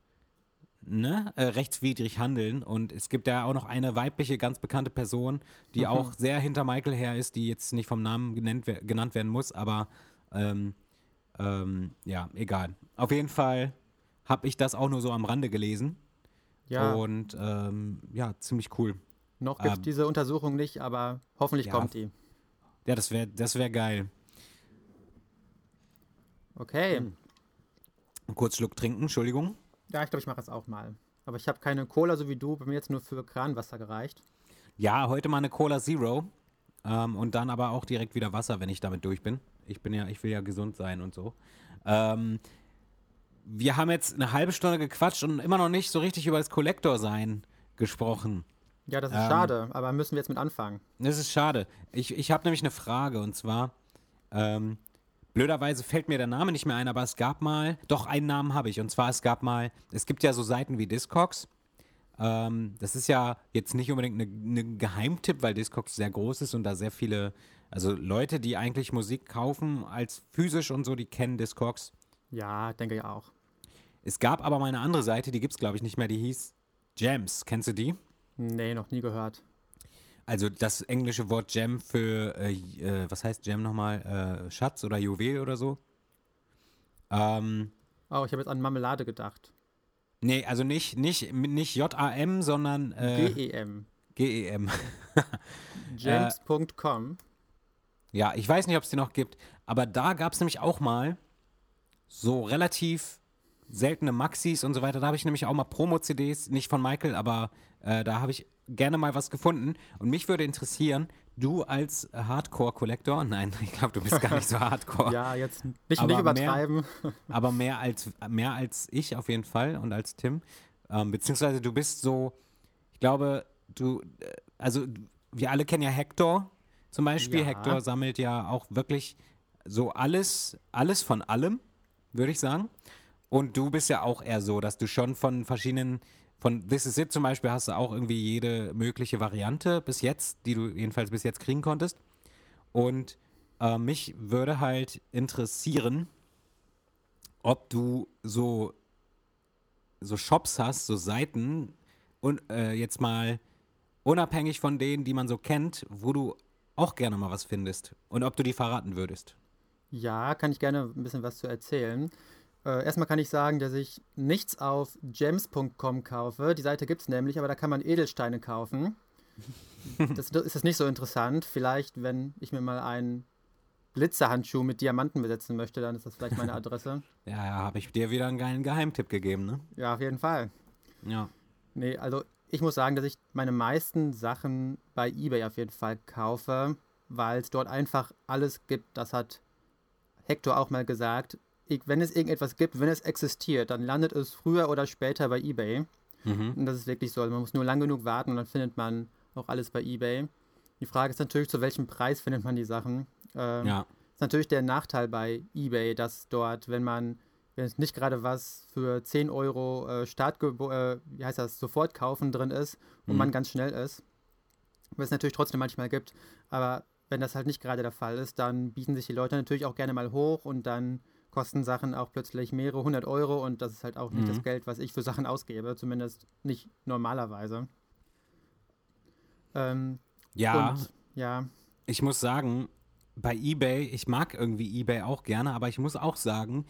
[SPEAKER 2] ne, äh, rechtswidrig handeln. Und es gibt ja auch noch eine weibliche, ganz bekannte Person, die auch sehr hinter Michael her ist, die jetzt nicht vom Namen genannt, wer- genannt werden muss, aber ähm, ähm, ja, egal. Auf jeden Fall habe ich das auch nur so am Rande gelesen.
[SPEAKER 3] ja,
[SPEAKER 2] Und ähm, ja, ziemlich cool.
[SPEAKER 3] noch gibt es
[SPEAKER 2] Ähm,
[SPEAKER 3] diese Untersuchung nicht, aber hoffentlich
[SPEAKER 2] ja,
[SPEAKER 3] kommt die.
[SPEAKER 2] ja, das wäre das wär geil.
[SPEAKER 3] Okay.
[SPEAKER 2] Kurz Schluck trinken, Entschuldigung.
[SPEAKER 3] Ja, ich glaube, ich mache es auch mal. Aber ich habe keine Cola, so wie du. Bei mir jetzt nur für Kranwasser gereicht.
[SPEAKER 2] Ja, heute mal eine Cola Zero. Ähm, und dann aber auch direkt wieder Wasser, wenn ich damit durch bin. Ich bin ja, ich will ja gesund sein und so. Ähm, wir haben jetzt eine halbe Stunde gequatscht und immer noch nicht so richtig über das Collector-Sein gesprochen.
[SPEAKER 3] Ja, das ist
[SPEAKER 2] Ähm,
[SPEAKER 3] schade, aber müssen wir jetzt mit anfangen.
[SPEAKER 2] das ist schade. Ich, ich habe nämlich eine Frage und zwar, ähm, blöderweise fällt mir der Name nicht mehr ein, aber es gab mal, doch einen Namen habe ich. Und zwar, es gab mal, es gibt ja so Seiten wie Discogs. Ähm, das ist ja jetzt nicht unbedingt ein ne Geheimtipp, weil Discogs sehr groß ist und da sehr viele, also Leute, die eigentlich Musik kaufen als physisch und so, die kennen Discogs.
[SPEAKER 3] Ja, denke ich auch.
[SPEAKER 2] Es gab aber mal eine andere Seite, die gibt es glaube ich nicht mehr, die hieß Gems. Kennst du die?
[SPEAKER 3] Nee, noch nie gehört.
[SPEAKER 2] Also das englische Wort Gem für, äh, äh, was heißt Gem nochmal? Äh, Schatz oder Juwel oder so? Ähm,
[SPEAKER 3] Oh, ich habe jetzt an Marmelade gedacht.
[SPEAKER 2] nee, also nicht, nicht, nicht J A M, sondern äh,
[SPEAKER 3] G-E-M.
[SPEAKER 2] G E M. äh,
[SPEAKER 3] Gems Punkt com.
[SPEAKER 2] ja, ich weiß nicht, ob es die noch gibt, aber da gab es nämlich auch mal so relativ seltene Maxis und so weiter. Da habe ich nämlich auch mal Promo-C Ds, nicht von Michael, aber äh, da habe ich gerne mal was gefunden. Und mich würde interessieren, du als Hardcore-Collector, nein, ich glaube, du bist gar nicht so Hardcore,
[SPEAKER 3] Ja, jetzt nicht,
[SPEAKER 2] aber
[SPEAKER 3] nicht
[SPEAKER 2] mehr,
[SPEAKER 3] übertreiben.
[SPEAKER 2] aber mehr als, mehr als ich auf jeden Fall und als Tim. Ähm, beziehungsweise du bist so, ich glaube, du, äh, also wir alle kennen ja Hector, zum Beispiel.
[SPEAKER 3] Ja.
[SPEAKER 2] Hector sammelt ja auch wirklich so alles, alles von allem, würde ich sagen. Und du bist ja auch eher so, dass du schon von verschiedenen, von This Is It zum Beispiel hast du auch irgendwie jede mögliche Variante bis jetzt, die du jedenfalls bis jetzt kriegen konntest. Und äh, mich würde halt interessieren, ob du so, so Shops hast, so Seiten und äh, jetzt mal unabhängig von denen, die man so kennt, wo du auch gerne mal was findest und ob du die verraten würdest.
[SPEAKER 3] Ja, kann ich gerne ein bisschen was zu erzählen. Äh, erstmal kann ich sagen, dass ich nichts auf gems punkt com kaufe. Die Seite gibt es nämlich, aber da kann man Edelsteine kaufen. Das ist das nicht so interessant. Vielleicht, wenn ich mir mal einen Glitzerhandschuh mit Diamanten besetzen möchte, dann ist das vielleicht meine Adresse.
[SPEAKER 2] Ja, habe ich dir wieder einen geilen Geheimtipp gegeben, ne?
[SPEAKER 3] Ja, auf jeden Fall.
[SPEAKER 2] Ja.
[SPEAKER 3] Nee, also ich muss sagen, dass ich meine meisten Sachen bei eBay auf jeden Fall kaufe, weil es dort einfach alles gibt. Das hat Hector auch mal gesagt. Ich, wenn es irgendetwas gibt, wenn es existiert, dann landet es früher oder später bei eBay.
[SPEAKER 2] Mhm.
[SPEAKER 3] Und das ist wirklich so. Also man muss nur lang genug warten und dann findet man auch alles bei eBay. Die Frage ist natürlich, zu welchem Preis findet man die Sachen. Ähm,
[SPEAKER 2] Ja.
[SPEAKER 3] Ist natürlich der Nachteil bei eBay, dass dort, wenn man, wenn es nicht gerade was für zehn Euro äh, Startgebo äh, wie heißt das, sofort kaufen drin ist und
[SPEAKER 2] Mhm.
[SPEAKER 3] man ganz schnell ist, was es natürlich trotzdem manchmal gibt, aber wenn das halt nicht gerade der Fall ist, dann bieten sich die Leute natürlich auch gerne mal hoch und dann kosten Sachen auch plötzlich mehrere hundert Euro und das ist halt auch nicht
[SPEAKER 2] Mhm.
[SPEAKER 3] das Geld, was ich für Sachen ausgebe, zumindest nicht normalerweise. Ähm,
[SPEAKER 2] Ja,
[SPEAKER 3] und ja,
[SPEAKER 2] ich muss sagen, bei eBay, ich mag irgendwie eBay auch gerne, aber ich muss auch sagen,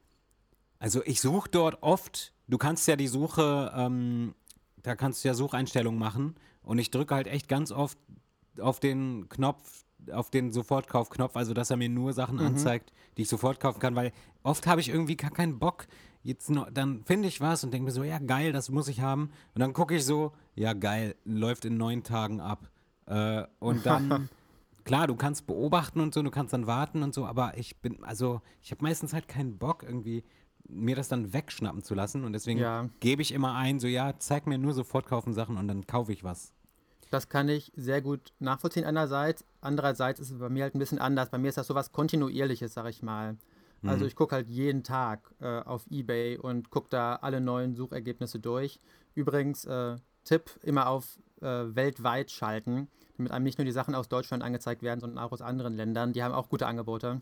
[SPEAKER 2] also ich suche dort oft, du kannst ja die Suche, ähm, da kannst du ja Sucheinstellungen machen und ich drücke halt echt ganz oft auf den Knopf, auf den Sofortkaufknopf, also dass er mir nur Sachen
[SPEAKER 3] Mhm.
[SPEAKER 2] anzeigt, die ich sofort kaufen kann, weil oft habe ich irgendwie gar keinen Bock. Jetzt noch, dann finde ich was und denke mir so, ja geil, das muss ich haben. Und dann gucke ich so, ja geil, läuft in neun Tagen ab. Äh, und dann, klar, du kannst beobachten und so, du kannst dann warten und so, aber ich bin, also ich habe meistens halt keinen Bock irgendwie mir das dann wegschnappen zu lassen und deswegen
[SPEAKER 3] ja.
[SPEAKER 2] gebe ich immer ein, so ja, zeig mir nur sofort kaufen Sachen und dann kaufe ich was.
[SPEAKER 3] Das kann ich sehr gut nachvollziehen einerseits. Andererseits ist es bei mir halt ein bisschen anders. Bei mir ist das sowas Kontinuierliches, sag ich mal. Also
[SPEAKER 2] Mhm.
[SPEAKER 3] ich gucke halt jeden Tag äh, auf eBay und gucke da alle neuen Suchergebnisse durch. Übrigens, äh, Tipp, immer auf äh, weltweit schalten, damit einem nicht nur die Sachen aus Deutschland angezeigt werden, sondern auch aus anderen Ländern. Die haben auch gute Angebote.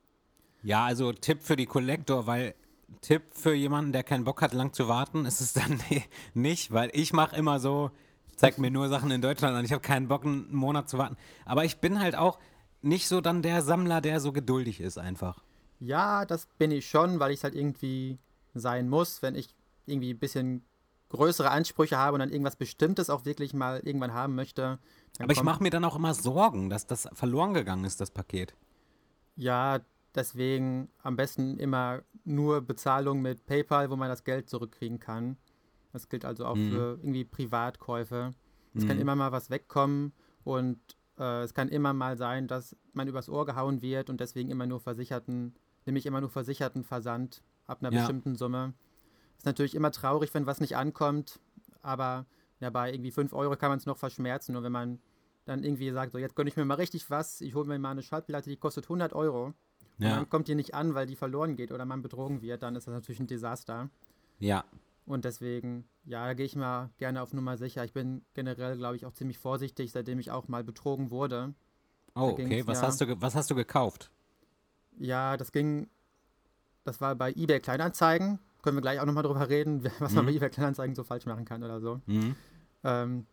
[SPEAKER 2] Ja, also Tipp für die Kollektor, weil Tipp für jemanden, der keinen Bock hat, lang zu warten, ist es dann nicht, weil ich mache immer so, zeig mir nur Sachen in Deutschland an, ich habe keinen Bock, einen Monat zu warten. Aber ich bin halt auch nicht so dann der Sammler, der so geduldig ist einfach.
[SPEAKER 3] Ja, das bin ich schon, weil ich es halt irgendwie sein muss, wenn ich irgendwie ein bisschen größere Ansprüche habe und dann irgendwas Bestimmtes auch wirklich mal irgendwann haben möchte. Dann
[SPEAKER 2] Aber ich
[SPEAKER 3] kommt
[SPEAKER 2] mache mir dann auch immer Sorgen, dass das verloren gegangen ist, das Paket.
[SPEAKER 3] Ja, deswegen am besten immer nur Bezahlung mit PayPal, wo man das Geld zurückkriegen kann. Das gilt also auch
[SPEAKER 2] Mhm.
[SPEAKER 3] für irgendwie Privatkäufe. Es kann
[SPEAKER 2] Mhm.
[SPEAKER 3] immer mal was wegkommen und äh, es kann immer mal sein, dass man übers Ohr gehauen wird und deswegen immer nur versicherten, nämlich immer nur versicherten Versand ab einer
[SPEAKER 2] Ja.
[SPEAKER 3] bestimmten Summe. Ist natürlich immer traurig, wenn was nicht ankommt, aber ja, bei irgendwie fünf Euro kann man es noch verschmerzen. Und wenn man dann irgendwie sagt, so jetzt gönne ich mir mal richtig was, ich hole mir mal eine Schallplatte, die kostet hundert Euro und
[SPEAKER 2] Ja,
[SPEAKER 3] dann kommt die nicht an, weil die verloren geht oder man betrogen wird, dann ist das natürlich ein Desaster.
[SPEAKER 2] ja.
[SPEAKER 3] Und deswegen, ja, da gehe ich mal gerne auf Nummer sicher. Ich bin generell, glaube ich, auch ziemlich vorsichtig, seitdem ich auch mal betrogen wurde.
[SPEAKER 2] Oh,
[SPEAKER 3] Da ging's,
[SPEAKER 2] okay. Was
[SPEAKER 3] ja.
[SPEAKER 2] hast du, ge- was hast du gekauft?
[SPEAKER 3] Ja, das ging, das war bei eBay Kleinanzeigen. Können wir gleich auch nochmal drüber reden, was man
[SPEAKER 2] Mhm.
[SPEAKER 3] bei eBay Kleinanzeigen so falsch machen kann oder so.
[SPEAKER 2] Mhm.
[SPEAKER 3] Ähm,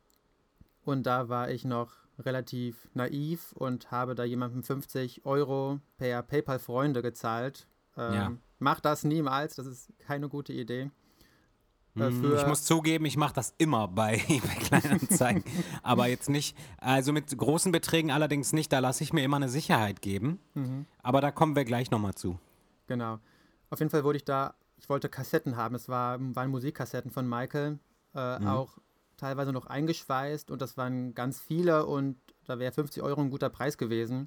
[SPEAKER 3] und da war ich noch relativ naiv und habe da jemandem fünfzig Euro per PayPal-Freunde gezahlt. Ähm,
[SPEAKER 2] Ja.
[SPEAKER 3] Mach das niemals, das ist keine gute Idee. Äh,
[SPEAKER 2] Mm,
[SPEAKER 3] für-
[SPEAKER 2] Ich muss zugeben, ich mache das immer bei eBay Kleinanzeigen. Aber jetzt nicht, also mit großen Beträgen allerdings nicht, da lasse ich mir immer eine Sicherheit geben.
[SPEAKER 3] Mhm.
[SPEAKER 2] Aber da kommen wir gleich nochmal zu.
[SPEAKER 3] Genau. Auf jeden Fall wurde ich da, ich wollte Kassetten haben. Es war, waren Musikkassetten von Michael, äh,
[SPEAKER 2] Mhm.
[SPEAKER 3] auch teilweise noch eingeschweißt und das waren ganz viele und da wäre fünfzig Euro ein guter Preis gewesen.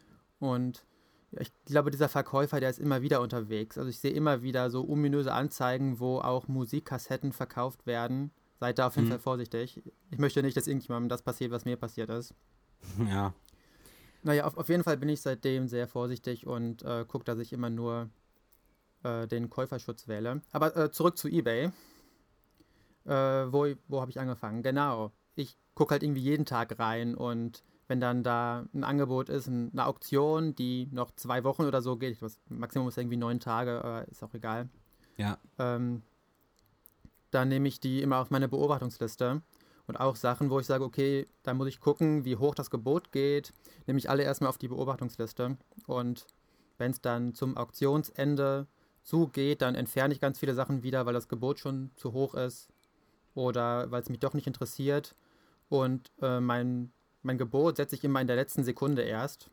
[SPEAKER 3] Und ja, ich glaube, dieser Verkäufer, der ist immer wieder unterwegs. Also ich sehe immer wieder so ominöse Anzeigen, wo auch Musikkassetten verkauft werden. Seid da auf jeden
[SPEAKER 2] Mhm.
[SPEAKER 3] Fall vorsichtig. Ich möchte nicht, dass irgendjemandem das passiert, was mir passiert ist.
[SPEAKER 2] Ja.
[SPEAKER 3] Naja, auf, auf jeden Fall bin ich seitdem sehr vorsichtig und äh, gucke, dass ich immer nur äh, den Käuferschutz wähle. Aber äh, zurück zu eBay. Äh, wo wo habe ich angefangen? Genau. Ich gucke halt irgendwie jeden Tag rein und wenn dann da ein Angebot ist, ein, eine Auktion, die noch zwei Wochen oder so geht, ich weiß, Maximum ist irgendwie neun Tage, äh, ist auch egal,
[SPEAKER 2] Ja.
[SPEAKER 3] ähm, dann nehme ich die immer auf meine Beobachtungsliste. Und auch Sachen, wo ich sage, okay, da muss ich gucken, wie hoch das Gebot geht, nehme ich alle erstmal auf die Beobachtungsliste. Und wenn es dann zum Auktionsende zugeht, dann entferne ich ganz viele Sachen wieder, weil das Gebot schon zu hoch ist oder weil es mich doch nicht interessiert. Und äh, mein, mein Gebot setze ich immer in der letzten Sekunde erst.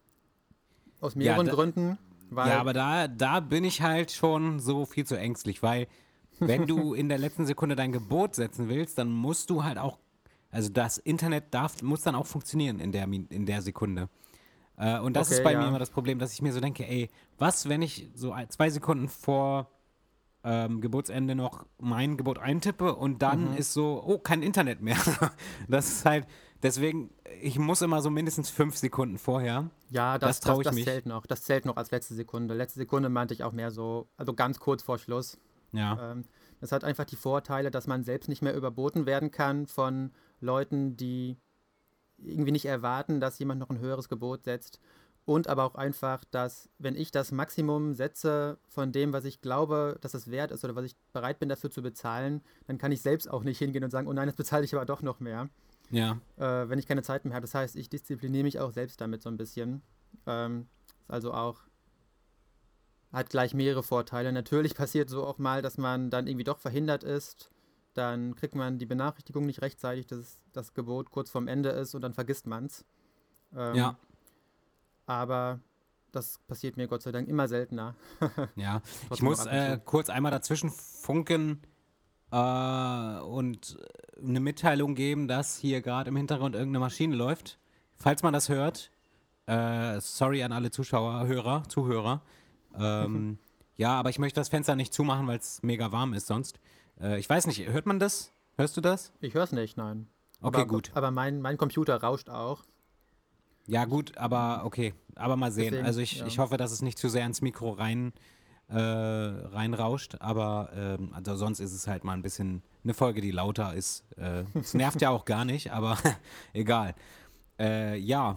[SPEAKER 3] Aus mehreren
[SPEAKER 2] da,
[SPEAKER 3] Gründen. Weil,
[SPEAKER 2] ja, aber da, da bin ich halt schon so viel zu ängstlich, weil wenn du in der letzten Sekunde dein Gebot setzen willst, dann musst du halt auch, also das Internet darf, muss dann auch funktionieren in der, Min- in der Sekunde. Äh, und das
[SPEAKER 3] Okay,
[SPEAKER 2] ist bei
[SPEAKER 3] ja.
[SPEAKER 2] mir immer das Problem, dass ich mir so denke, ey, was, wenn ich so ein, zwei Sekunden vor ähm, Gebotsende noch mein Gebot eintippe und dann
[SPEAKER 3] Mhm.
[SPEAKER 2] ist so, oh, kein Internet mehr. Das ist halt, deswegen, ich muss immer so mindestens fünf Sekunden vorher.
[SPEAKER 3] Ja,
[SPEAKER 2] Das
[SPEAKER 3] das,
[SPEAKER 2] trau
[SPEAKER 3] das,
[SPEAKER 2] ich
[SPEAKER 3] das
[SPEAKER 2] mich.
[SPEAKER 3] zählt noch. Das zählt noch als letzte Sekunde. Letzte Sekunde meinte ich auch mehr so, also ganz kurz vor Schluss.
[SPEAKER 2] Ja,
[SPEAKER 3] Ähm, das hat einfach die Vorteile, dass man selbst nicht mehr überboten werden kann von Leuten, die irgendwie nicht erwarten, dass jemand noch ein höheres Gebot setzt. Und aber auch einfach, dass wenn ich das Maximum setze von dem, was ich glaube, dass es wert ist oder was ich bereit bin dafür zu bezahlen, dann kann ich selbst auch nicht hingehen und sagen, oh nein, jetzt bezahle ich aber doch noch mehr,
[SPEAKER 2] ja,
[SPEAKER 3] äh, wenn ich keine Zeit mehr habe. Das heißt, ich diszipliniere mich auch selbst damit so ein bisschen. Ähm, ist also auch hat gleich mehrere Vorteile. Natürlich passiert so auch mal, dass man dann irgendwie doch verhindert ist. Dann kriegt man die Benachrichtigung nicht rechtzeitig, dass das Gebot kurz vorm Ende ist und dann vergisst man es. Ähm,
[SPEAKER 2] ja,
[SPEAKER 3] aber das passiert mir Gott sei Dank immer seltener.
[SPEAKER 2] ja. Ich
[SPEAKER 3] Trotzdem
[SPEAKER 2] muss
[SPEAKER 3] noch ab und
[SPEAKER 2] äh,
[SPEAKER 3] zu.
[SPEAKER 2] kurz einmal dazwischen funken äh, und eine Mitteilung geben, dass hier gerade im Hintergrund irgendeine Maschine läuft. Falls man das hört, äh, sorry an alle Zuschauer, Hörer, Zuhörer. Ähm, ja, aber ich möchte das Fenster nicht zumachen, weil es mega warm ist sonst. Äh, ich weiß nicht, hört man das? Hörst du das?
[SPEAKER 3] Ich höre es nicht, nein.
[SPEAKER 2] Okay,
[SPEAKER 3] aber,
[SPEAKER 2] gut.
[SPEAKER 3] Aber mein, mein Computer rauscht auch.
[SPEAKER 2] Ja, gut, aber okay. Aber mal sehen.
[SPEAKER 3] Deswegen,
[SPEAKER 2] Also ich,
[SPEAKER 3] ja.
[SPEAKER 2] ich hoffe, dass es nicht zu sehr ins Mikro rein, äh, reinrauscht, aber ähm, also sonst ist es halt mal ein bisschen eine Folge, die lauter ist. Äh, es nervt ja auch gar nicht, aber egal. Äh, ja,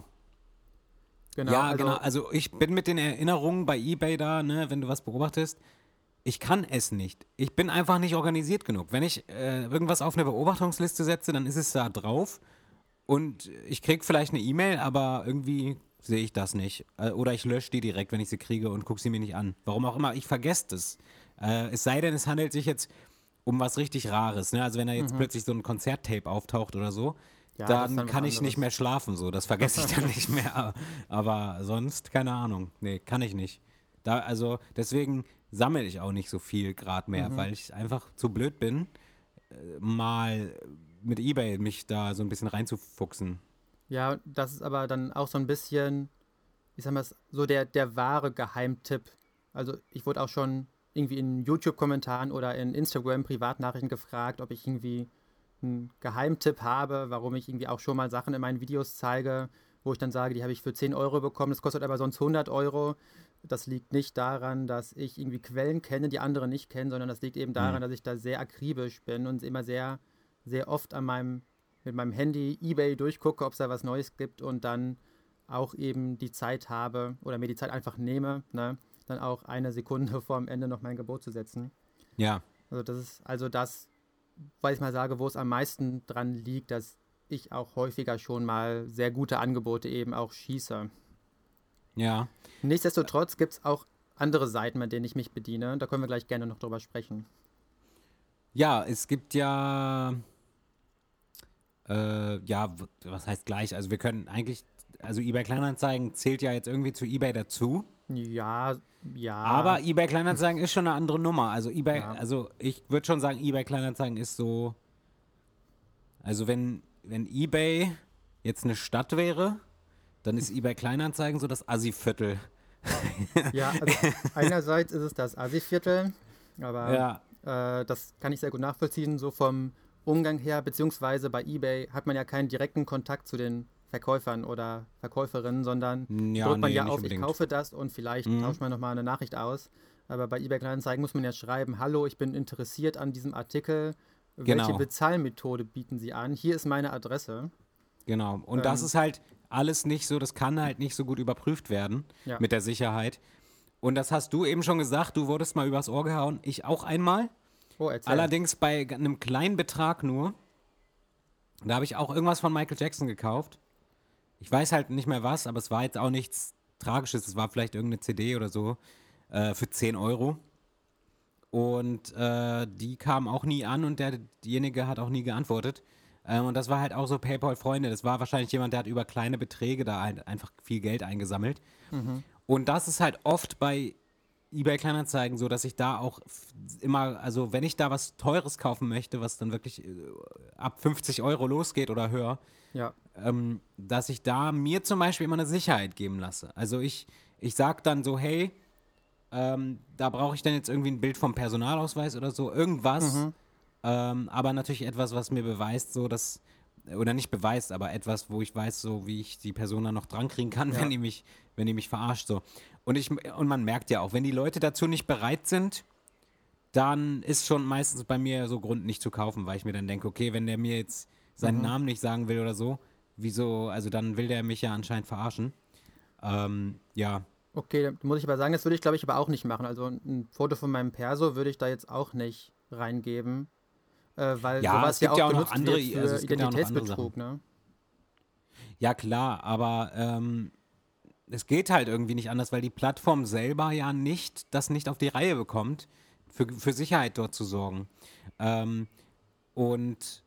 [SPEAKER 3] Genau,
[SPEAKER 2] ja,
[SPEAKER 3] also,
[SPEAKER 2] genau. Also ich bin mit den Erinnerungen bei eBay da, ne, wenn du was beobachtest. Ich kann es nicht. Ich bin einfach nicht organisiert genug. Wenn ich äh, irgendwas auf eine Beobachtungsliste setze, dann ist es da drauf und ich krieg vielleicht eine E-Mail, aber irgendwie sehe ich das nicht. Äh, oder ich lösche die direkt, wenn ich sie kriege und gucke sie mir nicht an. Warum auch immer, ich vergesse das. Äh, es sei denn, es handelt sich jetzt um was richtig Rares. Ne? Also wenn da jetzt plötzlich so ein Konzerttape auftaucht oder so,
[SPEAKER 3] ja, das ist
[SPEAKER 2] dann
[SPEAKER 3] dann was
[SPEAKER 2] kann ich nicht
[SPEAKER 3] anderes.
[SPEAKER 2] mehr schlafen. So, das vergesse ich dann nicht mehr. Aber, aber sonst, keine Ahnung. Nee, kann ich nicht. Da, also deswegen sammle ich auch nicht so viel gerade mehr, weil ich einfach zu blöd bin, äh, mal mit eBay mich da so ein bisschen reinzufuchsen.
[SPEAKER 3] Ja, das ist aber dann auch so ein bisschen, ich sag mal, so der, der wahre Geheimtipp. Also ich wurde auch schon irgendwie in YouTube-Kommentaren oder in Instagram-Privatnachrichten gefragt, ob ich irgendwie einen Geheimtipp habe, warum ich irgendwie auch schon mal Sachen in meinen Videos zeige, wo ich dann sage, die habe ich für zehn Euro bekommen, das kostet aber sonst hundert Euro. Das liegt nicht daran, dass ich irgendwie Quellen kenne, die andere nicht kennen, sondern das liegt eben daran,
[SPEAKER 2] Hm.
[SPEAKER 3] dass ich da sehr akribisch bin und immer sehr, sehr oft an meinem, mit meinem Handy eBay durchgucke, ob es da was Neues gibt und dann auch eben die Zeit habe oder mir die Zeit einfach nehme, ne, dann auch eine Sekunde vor dem Ende noch mein Gebot zu setzen.
[SPEAKER 2] Ja,
[SPEAKER 3] Also das ist also das, weil ich mal sage, wo es am meisten dran liegt, dass ich auch häufiger schon mal sehr gute Angebote eben auch schieße.
[SPEAKER 2] ja.
[SPEAKER 3] Nichtsdestotrotz gibt es auch andere Seiten, mit denen ich mich bediene. Da können wir gleich gerne noch drüber sprechen.
[SPEAKER 2] Ja, es gibt ja, äh, ja, w- was heißt gleich? Also wir können eigentlich, also eBay Kleinanzeigen zählt ja jetzt irgendwie zu eBay dazu.
[SPEAKER 3] Ja, ja.
[SPEAKER 2] Aber eBay Kleinanzeigen ist schon eine andere Nummer. Also eBay,
[SPEAKER 3] Ja.
[SPEAKER 2] also ich würde schon sagen, eBay Kleinanzeigen ist so, also wenn, wenn eBay jetzt eine Stadt wäre, dann ist eBay Kleinanzeigen so das Assi-Viertel.
[SPEAKER 3] Ja, also einerseits ist es das Assi-Viertel, aber
[SPEAKER 2] Ja,
[SPEAKER 3] äh, das kann ich sehr gut nachvollziehen, so vom Umgang her, beziehungsweise bei eBay hat man ja keinen direkten Kontakt zu den Verkäufern oder Verkäuferinnen, sondern
[SPEAKER 2] Ja,
[SPEAKER 3] drückt man
[SPEAKER 2] nee,
[SPEAKER 3] ja
[SPEAKER 2] nicht
[SPEAKER 3] auf,
[SPEAKER 2] unbedingt.
[SPEAKER 3] ich kaufe das und vielleicht
[SPEAKER 2] Mhm.
[SPEAKER 3] tauscht man nochmal eine Nachricht aus. Aber bei eBay Kleinanzeigen muss man ja schreiben, hallo, ich bin interessiert an diesem Artikel. Welche
[SPEAKER 2] Genau,
[SPEAKER 3] Bezahlmethode bieten Sie an? Hier ist meine Adresse.
[SPEAKER 2] genau. Und das
[SPEAKER 3] Ähm,
[SPEAKER 2] ist halt alles nicht so, das kann halt nicht so gut überprüft werden
[SPEAKER 3] ja.
[SPEAKER 2] mit der Sicherheit. Und das hast du eben schon gesagt, du wurdest mal übers Ohr gehauen, ich auch einmal.
[SPEAKER 3] Oh, erzähl.
[SPEAKER 2] Allerdings bei g- einem kleinen Betrag nur. Da habe ich auch irgendwas von Michael Jackson gekauft. Ich weiß halt nicht mehr was, aber es war jetzt auch nichts Tragisches. Es war vielleicht irgendeine C D oder so äh, für zehn Euro. Und äh, die kam auch nie an und der, derjenige hat auch nie geantwortet. Ähm, und das war halt auch so PayPal-Freunde. Das war wahrscheinlich jemand, der hat über kleine Beträge da halt einfach viel Geld eingesammelt.
[SPEAKER 3] Mhm.
[SPEAKER 2] Und das ist halt oft bei eBay Kleinanzeigen so, dass ich da auch f- immer, also wenn ich da was Teures kaufen möchte, was dann wirklich äh, ab fünfzig Euro losgeht oder höher,
[SPEAKER 3] Ja.
[SPEAKER 2] ähm, dass ich da mir zum Beispiel immer eine Sicherheit geben lasse. Also ich, ich sag dann so, hey, ähm, da brauche ich dann jetzt irgendwie ein Bild vom Personalausweis oder so, irgendwas,
[SPEAKER 3] Mhm.
[SPEAKER 2] ähm, aber natürlich etwas, was mir beweist, so dass, oder nicht beweist, aber etwas, wo ich weiß, so wie ich die Person dann noch drankriegen kann,
[SPEAKER 3] Ja.
[SPEAKER 2] wenn die mich, wenn die mich verarscht, so. Und ich, und man merkt ja auch, wenn die Leute dazu nicht bereit sind, dann ist schon meistens bei mir so Grund nicht zu kaufen, weil ich mir dann denke, okay, wenn der mir jetzt seinen
[SPEAKER 3] Mhm.
[SPEAKER 2] Namen nicht sagen will oder so, wieso, also dann will der mich ja anscheinend verarschen. Ähm, ja,
[SPEAKER 3] Okay, da muss ich aber sagen, das würde ich glaube ich aber auch nicht machen. Also ein Foto von meinem Perso würde ich da jetzt auch nicht reingeben, äh, weil
[SPEAKER 2] ja,
[SPEAKER 3] sowas
[SPEAKER 2] es
[SPEAKER 3] ja
[SPEAKER 2] gibt
[SPEAKER 3] auch
[SPEAKER 2] ja auch noch
[SPEAKER 3] genutzt
[SPEAKER 2] andere,
[SPEAKER 3] wird
[SPEAKER 2] also
[SPEAKER 3] für
[SPEAKER 2] es gibt ja auch noch andere Sachen.
[SPEAKER 3] Identitätsbetrug, ne?
[SPEAKER 2] Ja, klar, aber ähm, es geht halt irgendwie nicht anders, weil die Plattform selber ja nicht, das nicht auf die Reihe bekommt, für, für Sicherheit dort zu sorgen. Ähm, und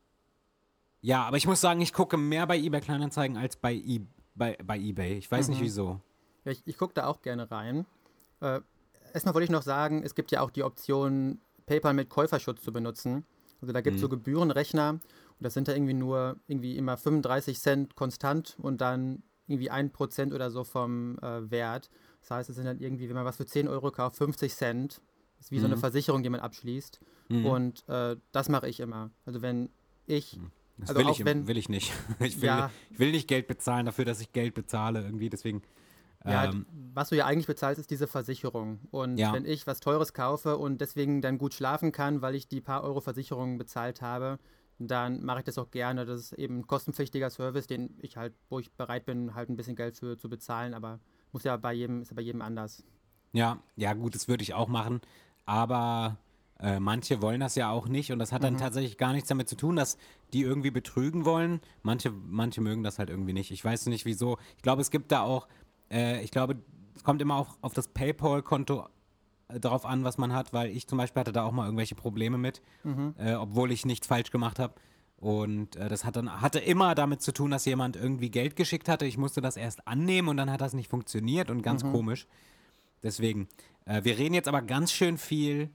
[SPEAKER 2] ja, aber ich muss sagen, ich gucke mehr bei eBay Kleinanzeigen als bei, e bei, bei eBay. Ich weiß nicht
[SPEAKER 3] Mhm.
[SPEAKER 2] wieso.
[SPEAKER 3] Ja, ich ich gucke da auch gerne rein. Äh, Erstmal wollte ich noch sagen, es gibt ja auch die Option, PayPal mit Käuferschutz zu benutzen. Also da gibt es
[SPEAKER 2] Hm.
[SPEAKER 3] so Gebührenrechner und das sind da irgendwie nur irgendwie immer fünfunddreißig Cent konstant und dann irgendwie ein Prozent oder so vom äh, Wert. Das heißt, es sind dann irgendwie, wenn man was für zehn Euro kauft, fünfzig Cent. Das ist wie so eine
[SPEAKER 2] Hm.
[SPEAKER 3] Versicherung, die man abschließt.
[SPEAKER 2] Hm.
[SPEAKER 3] Und äh, das mache ich immer. Also wenn ich,
[SPEAKER 2] Das
[SPEAKER 3] also
[SPEAKER 2] will ich,
[SPEAKER 3] auch wenn,
[SPEAKER 2] will ich nicht. Ich will,
[SPEAKER 3] ja,
[SPEAKER 2] ich will nicht Geld bezahlen dafür, dass ich Geld bezahle irgendwie. Deswegen,
[SPEAKER 3] ja, d-
[SPEAKER 2] ähm,
[SPEAKER 3] was du ja eigentlich bezahlst, ist diese Versicherung. Und
[SPEAKER 2] ja,
[SPEAKER 3] wenn ich was Teures kaufe und deswegen dann gut schlafen kann, weil ich die paar Euro Versicherung bezahlt habe, dann mache ich das auch gerne. Das ist eben ein kostenpflichtiger Service, den ich halt, wo ich bereit bin, halt ein bisschen Geld für zu bezahlen, aber muss ja bei jedem, ist ja bei jedem anders.
[SPEAKER 2] ja, ja, gut, das würde ich auch machen. Aber äh, manche wollen das ja auch nicht und das hat dann
[SPEAKER 3] Mhm.
[SPEAKER 2] tatsächlich gar nichts damit zu tun, dass die irgendwie betrügen wollen. Manche, manche mögen das halt irgendwie nicht. Ich weiß nicht wieso. Ich glaube, es gibt da auch, äh, ich glaube, es kommt immer auf, auf das PayPal-Konto äh, drauf an, was man hat, weil ich zum Beispiel hatte da auch mal irgendwelche Probleme mit,
[SPEAKER 3] Mhm.
[SPEAKER 2] äh, obwohl ich nichts falsch gemacht habe. Und äh, das hat dann, hatte immer damit zu tun, dass jemand irgendwie Geld geschickt hatte. Ich musste das erst annehmen und dann hat das nicht funktioniert und ganz
[SPEAKER 3] Mhm.
[SPEAKER 2] komisch. Deswegen, äh, wir reden jetzt aber ganz schön viel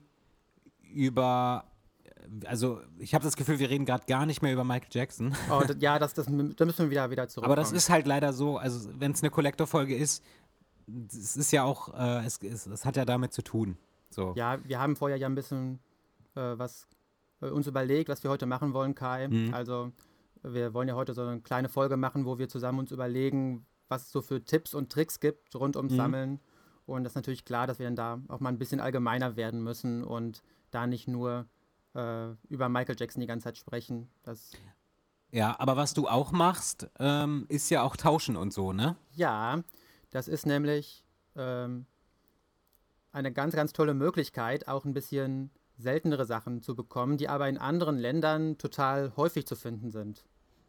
[SPEAKER 2] über, also ich habe das Gefühl, wir reden gerade gar nicht mehr über Michael Jackson.
[SPEAKER 3] Oh, d- ja, das, das, da müssen wir wieder, wieder
[SPEAKER 2] Aber das
[SPEAKER 3] zurückkommen.
[SPEAKER 2] ist halt leider so, also wenn es eine Collector-Folge ist, es ist ja auch, äh, es, es, es hat ja damit zu tun. So.
[SPEAKER 3] Ja, wir haben vorher ja ein bisschen äh, was äh, uns überlegt, was wir heute machen wollen, Kai.
[SPEAKER 2] Hm.
[SPEAKER 3] Also wir wollen ja heute so eine kleine Folge machen, wo wir zusammen uns überlegen, was es so für Tipps und Tricks gibt rund ums
[SPEAKER 2] Hm.
[SPEAKER 3] Sammeln. Und das ist natürlich klar, dass wir dann da auch mal ein bisschen allgemeiner werden müssen und da nicht nur äh, über Michael Jackson die ganze Zeit sprechen. Das,
[SPEAKER 2] Ja, aber was du auch machst, ähm, ist ja auch Tauschen und so, ne?
[SPEAKER 3] ja, das ist nämlich ähm, eine ganz, ganz tolle Möglichkeit, auch ein bisschen seltenere Sachen zu bekommen, die aber in anderen Ländern total häufig zu finden sind.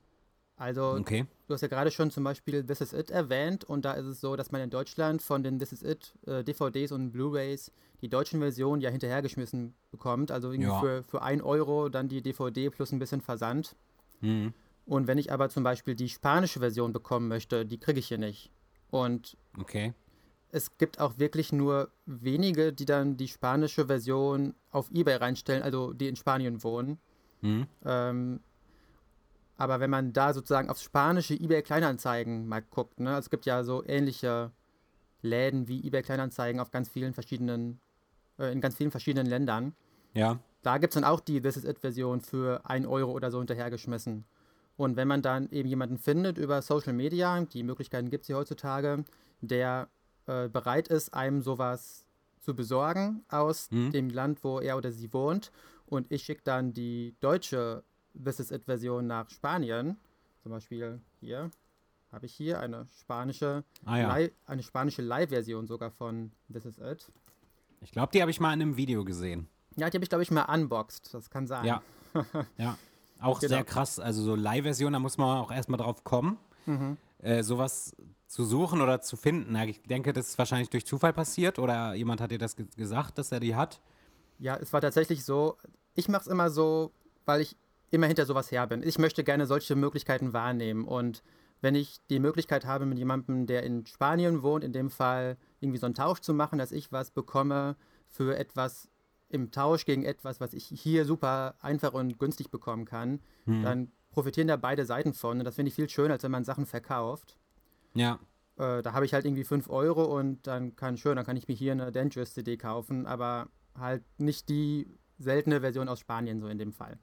[SPEAKER 3] Also,
[SPEAKER 2] Okay.
[SPEAKER 3] du hast ja gerade schon zum Beispiel This Is It erwähnt und da ist es so, dass man in Deutschland von den This Is It äh, D V Ds und Blu-rays die deutschen Versionen ja hinterhergeschmissen bekommt. Also irgendwie
[SPEAKER 2] Ja.
[SPEAKER 3] für, für ein Euro dann die D V D plus ein bisschen Versand.
[SPEAKER 2] Hm.
[SPEAKER 3] Und wenn ich aber zum Beispiel die spanische Version bekommen möchte, die kriege ich hier nicht. Und
[SPEAKER 2] Okay.
[SPEAKER 3] es gibt auch wirklich nur wenige, die dann die spanische Version auf eBay reinstellen, also die in Spanien wohnen.
[SPEAKER 2] Hm.
[SPEAKER 3] Ähm, aber wenn man da sozusagen aufs spanische eBay Kleinanzeigen mal guckt, ne, es gibt ja so ähnliche Läden wie eBay Kleinanzeigen auf ganz vielen verschiedenen, äh, in ganz vielen verschiedenen Ländern.
[SPEAKER 2] Ja.
[SPEAKER 3] Da gibt es dann auch die This Is It Version für ein Euro oder so hinterhergeschmissen. Und wenn man dann eben jemanden findet über Social Media, die Möglichkeiten gibt es ja heutzutage, der äh, bereit ist, einem sowas zu besorgen aus
[SPEAKER 2] Mhm.
[SPEAKER 3] dem Land, wo er oder sie wohnt. Und ich schicke dann die deutsche This Is It-Version nach Spanien. Zum Beispiel hier habe ich hier eine spanische,
[SPEAKER 2] Ah ja.
[SPEAKER 3] Live, eine spanische Live-Version sogar von This Is It.
[SPEAKER 2] Ich glaube, die habe ich mal in einem Video gesehen.
[SPEAKER 3] Ja, die habe ich, glaube ich, mal unboxed. Das kann sein.
[SPEAKER 2] Ja. Ja. Auch
[SPEAKER 3] Genau.
[SPEAKER 2] sehr krass. Also so Live-Version, da muss man auch erstmal drauf kommen,
[SPEAKER 3] Mhm.
[SPEAKER 2] äh, sowas zu suchen oder zu finden. Ja, ich denke, das ist wahrscheinlich durch Zufall passiert oder jemand hat dir das ge gesagt, dass er die hat.
[SPEAKER 3] Ja, es war tatsächlich so, ich mache es immer so, weil ich immer hinter sowas her bin. Ich möchte gerne solche Möglichkeiten wahrnehmen. Und wenn ich die Möglichkeit habe, mit jemandem, der in Spanien wohnt, in dem Fall irgendwie so einen Tausch zu machen, dass ich was bekomme für etwas im Tausch gegen etwas, was ich hier super einfach und günstig bekommen kann,
[SPEAKER 2] Hm.
[SPEAKER 3] dann profitieren da beide Seiten von. Und das finde ich viel schöner, als wenn man Sachen verkauft.
[SPEAKER 2] Ja.
[SPEAKER 3] Äh, da habe ich halt irgendwie fünf Euro und dann kann schön, dann kann ich mir hier eine Dangerous-C D kaufen, aber halt nicht die seltene Version aus Spanien, so in dem Fall.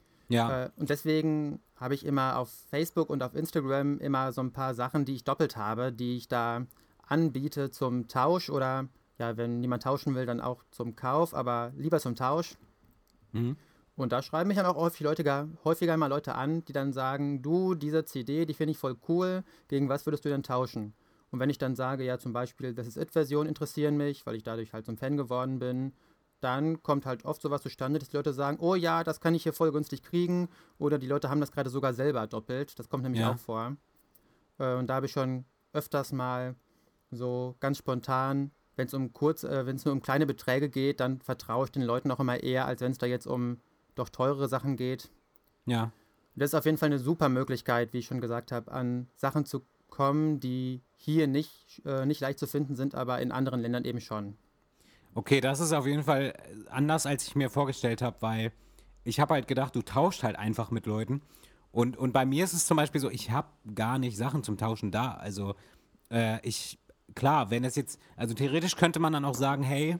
[SPEAKER 2] Ja.
[SPEAKER 3] Äh, und deswegen habe ich immer auf Facebook und auf Instagram immer so ein paar Sachen, die ich doppelt habe, die ich da anbiete zum Tausch oder ja, wenn jemand tauschen will, dann auch zum Kauf, aber lieber zum Tausch.
[SPEAKER 2] Mhm.
[SPEAKER 3] Und da schreiben mich dann auch häufig Leute, gar- häufiger mal Leute an, die dann sagen, du, diese C D, die finde ich voll cool, gegen was würdest du denn tauschen? Und wenn ich dann sage, ja, zum Beispiel, das ist It-Version interessieren mich, weil ich dadurch halt so ein Fan geworden bin, dann kommt halt oft sowas zustande, dass die Leute sagen, oh ja, das kann ich hier voll günstig kriegen. Oder die Leute haben das gerade sogar selber doppelt. Das kommt nämlich
[SPEAKER 2] Ja.
[SPEAKER 3] auch vor. Äh, und da habe ich schon öfters mal so ganz spontan, wenn es um kurz, äh, wenn es nur um kleine Beträge geht, dann vertraue ich den Leuten auch immer eher, als wenn es da jetzt um doch teurere Sachen geht.
[SPEAKER 2] Ja.
[SPEAKER 3] Das ist auf jeden Fall eine super Möglichkeit, wie ich schon gesagt habe, an Sachen zu kommen, die hier nicht, äh, nicht leicht zu finden sind, aber in anderen Ländern eben schon.
[SPEAKER 2] Okay, das ist auf jeden Fall anders, als ich mir vorgestellt habe, weil ich habe halt gedacht, du tauscht halt einfach mit Leuten. Und, und bei mir ist es zum Beispiel so, ich habe gar nicht Sachen zum Tauschen da. Also äh, ich, klar, wenn es jetzt, also theoretisch könnte man dann auch sagen, hey,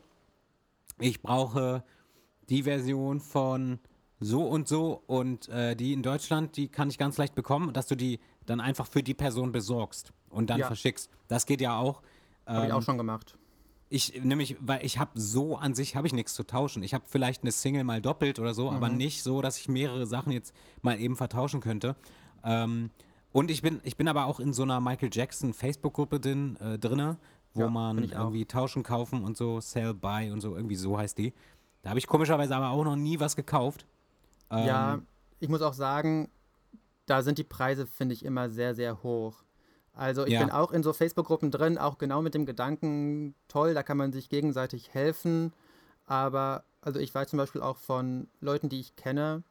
[SPEAKER 2] ich brauche die Version von so und so und äh, die in Deutschland, die kann ich ganz leicht bekommen, dass du die dann einfach für die Person besorgst und dann
[SPEAKER 3] Ja.
[SPEAKER 2] verschickst. Das geht ja auch.
[SPEAKER 3] Habe ich auch
[SPEAKER 2] Ähm,
[SPEAKER 3] schon gemacht.
[SPEAKER 2] Ich nämlich, weil ich habe so an sich habe ich nichts zu tauschen. Ich habe vielleicht eine Single mal doppelt oder so, aber nicht so, dass ich mehrere Sachen jetzt mal eben vertauschen könnte. Ähm, und ich bin, ich bin aber auch in so einer Michael Jackson Facebook-Gruppe drin, äh, drinne, wo
[SPEAKER 3] Ja,
[SPEAKER 2] man
[SPEAKER 3] bin ich auch.
[SPEAKER 2] irgendwie tauschen, kaufen und so, sell, buy und so, irgendwie so heißt die. Da habe ich komischerweise aber auch noch nie was gekauft. Ähm,
[SPEAKER 3] Ja, ich muss auch sagen, da sind die Preise, finde ich, immer sehr, sehr hoch. Also ich
[SPEAKER 2] Ja.
[SPEAKER 3] bin auch in so Facebook-Gruppen drin, auch genau mit dem Gedanken, toll, da kann man sich gegenseitig helfen. Aber, also ich weiß zum Beispiel auch von Leuten, die ich kenne,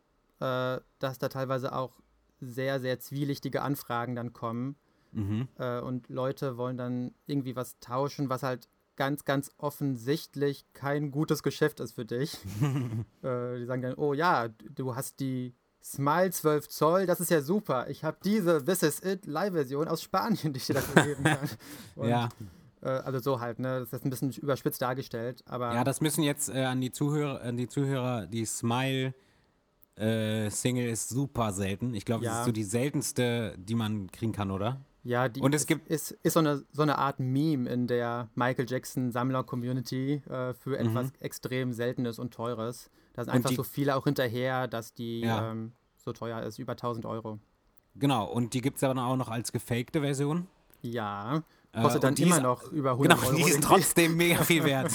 [SPEAKER 3] äh, dass da teilweise auch sehr, sehr zwielichtige Anfragen dann kommen.
[SPEAKER 2] mhm.
[SPEAKER 3] Äh, und Leute wollen dann irgendwie was tauschen, was halt ganz, ganz offensichtlich kein gutes Geschäft ist für dich. äh, die sagen dann, oh ja, du hast die Smile zwölf Zoll, das ist ja super. Ich habe diese This Is It Live-Version aus Spanien, die ich dir dafür geben kann. Und,
[SPEAKER 2] Ja.
[SPEAKER 3] äh, also so halt, ne? Das ist ein bisschen überspitzt dargestellt, aber
[SPEAKER 2] Ja, das müssen jetzt äh, an die Zuhörer, an die Zuhörer, die Smile äh, Single ist super selten. Ich glaube, das
[SPEAKER 3] Ja.
[SPEAKER 2] ist so die seltenste, die man kriegen kann, oder?
[SPEAKER 3] ja, die
[SPEAKER 2] Und es
[SPEAKER 3] ist,
[SPEAKER 2] gibt-
[SPEAKER 3] ist, ist so, eine, so eine Art Meme in der Michael Jackson Sammler-Community äh, für etwas extrem Seltenes und Teures. Da sind
[SPEAKER 2] Mhm. Und
[SPEAKER 3] einfach
[SPEAKER 2] die-
[SPEAKER 3] so viele auch hinterher, dass die
[SPEAKER 2] Ja.
[SPEAKER 3] ähm, so teuer ist, über tausend Euro.
[SPEAKER 2] Genau, und die gibt es aber dann auch noch als gefakte Version.
[SPEAKER 3] Ja,
[SPEAKER 2] Äh,
[SPEAKER 3] kostet dann
[SPEAKER 2] und die
[SPEAKER 3] immer
[SPEAKER 2] ist-
[SPEAKER 3] noch über
[SPEAKER 2] Genau,
[SPEAKER 3] hundert Euro.
[SPEAKER 2] die sind
[SPEAKER 3] irgendwie.
[SPEAKER 2] trotzdem mega viel wert.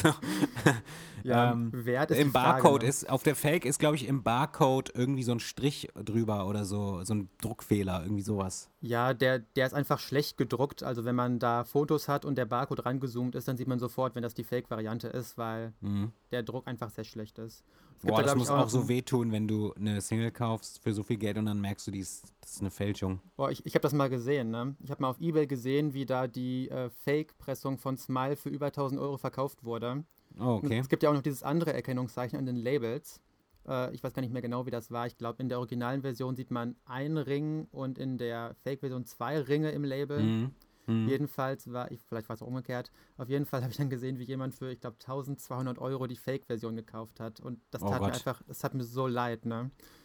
[SPEAKER 3] Ja,
[SPEAKER 2] ähm,
[SPEAKER 3] Wert ist
[SPEAKER 2] Im
[SPEAKER 3] die Frage,
[SPEAKER 2] Barcode
[SPEAKER 3] ne?
[SPEAKER 2] ist, auf der Fake ist, glaube ich, im Barcode irgendwie so ein Strich drüber oder so, so ein Druckfehler, irgendwie sowas.
[SPEAKER 3] Ja, der, der ist einfach schlecht gedruckt. Also wenn man da Fotos hat und der Barcode rangezoomt ist, dann sieht man sofort, wenn das die Fake-Variante ist, weil der Druck einfach sehr schlecht ist. Es
[SPEAKER 2] Boah, das
[SPEAKER 3] glaub
[SPEAKER 2] muss
[SPEAKER 3] ich,
[SPEAKER 2] auch,
[SPEAKER 3] noch
[SPEAKER 2] so
[SPEAKER 3] ein-
[SPEAKER 2] wehtun, wenn du eine Single kaufst für so viel Geld und dann merkst du, die ist, das ist eine Fälschung.
[SPEAKER 3] Boah, ich, ich habe das mal gesehen, ne? Ich habe mal auf eBay gesehen, wie da die äh, Fake-Pressung von Smile für über tausend Euro verkauft wurde.
[SPEAKER 2] Oh,
[SPEAKER 3] Und
[SPEAKER 2] okay.
[SPEAKER 3] es gibt ja auch noch dieses andere Erkennungszeichen an den Labels. Äh, ich weiß gar nicht mehr genau, wie das war. Ich glaube, in der originalen Version sieht man einen Ring und in der Fake-Version zwei Ringe im Label.
[SPEAKER 2] Mhm. Mhm.
[SPEAKER 3] Jedenfalls war ich, vielleicht war es auch umgekehrt, auf jeden Fall habe ich dann gesehen, wie jemand für, ich glaube, tausendzweihundert Euro die Fake-Version gekauft hat. Und das
[SPEAKER 2] Oh
[SPEAKER 3] tat mir
[SPEAKER 2] Gott.
[SPEAKER 3] einfach, das tat mir so leid, ne?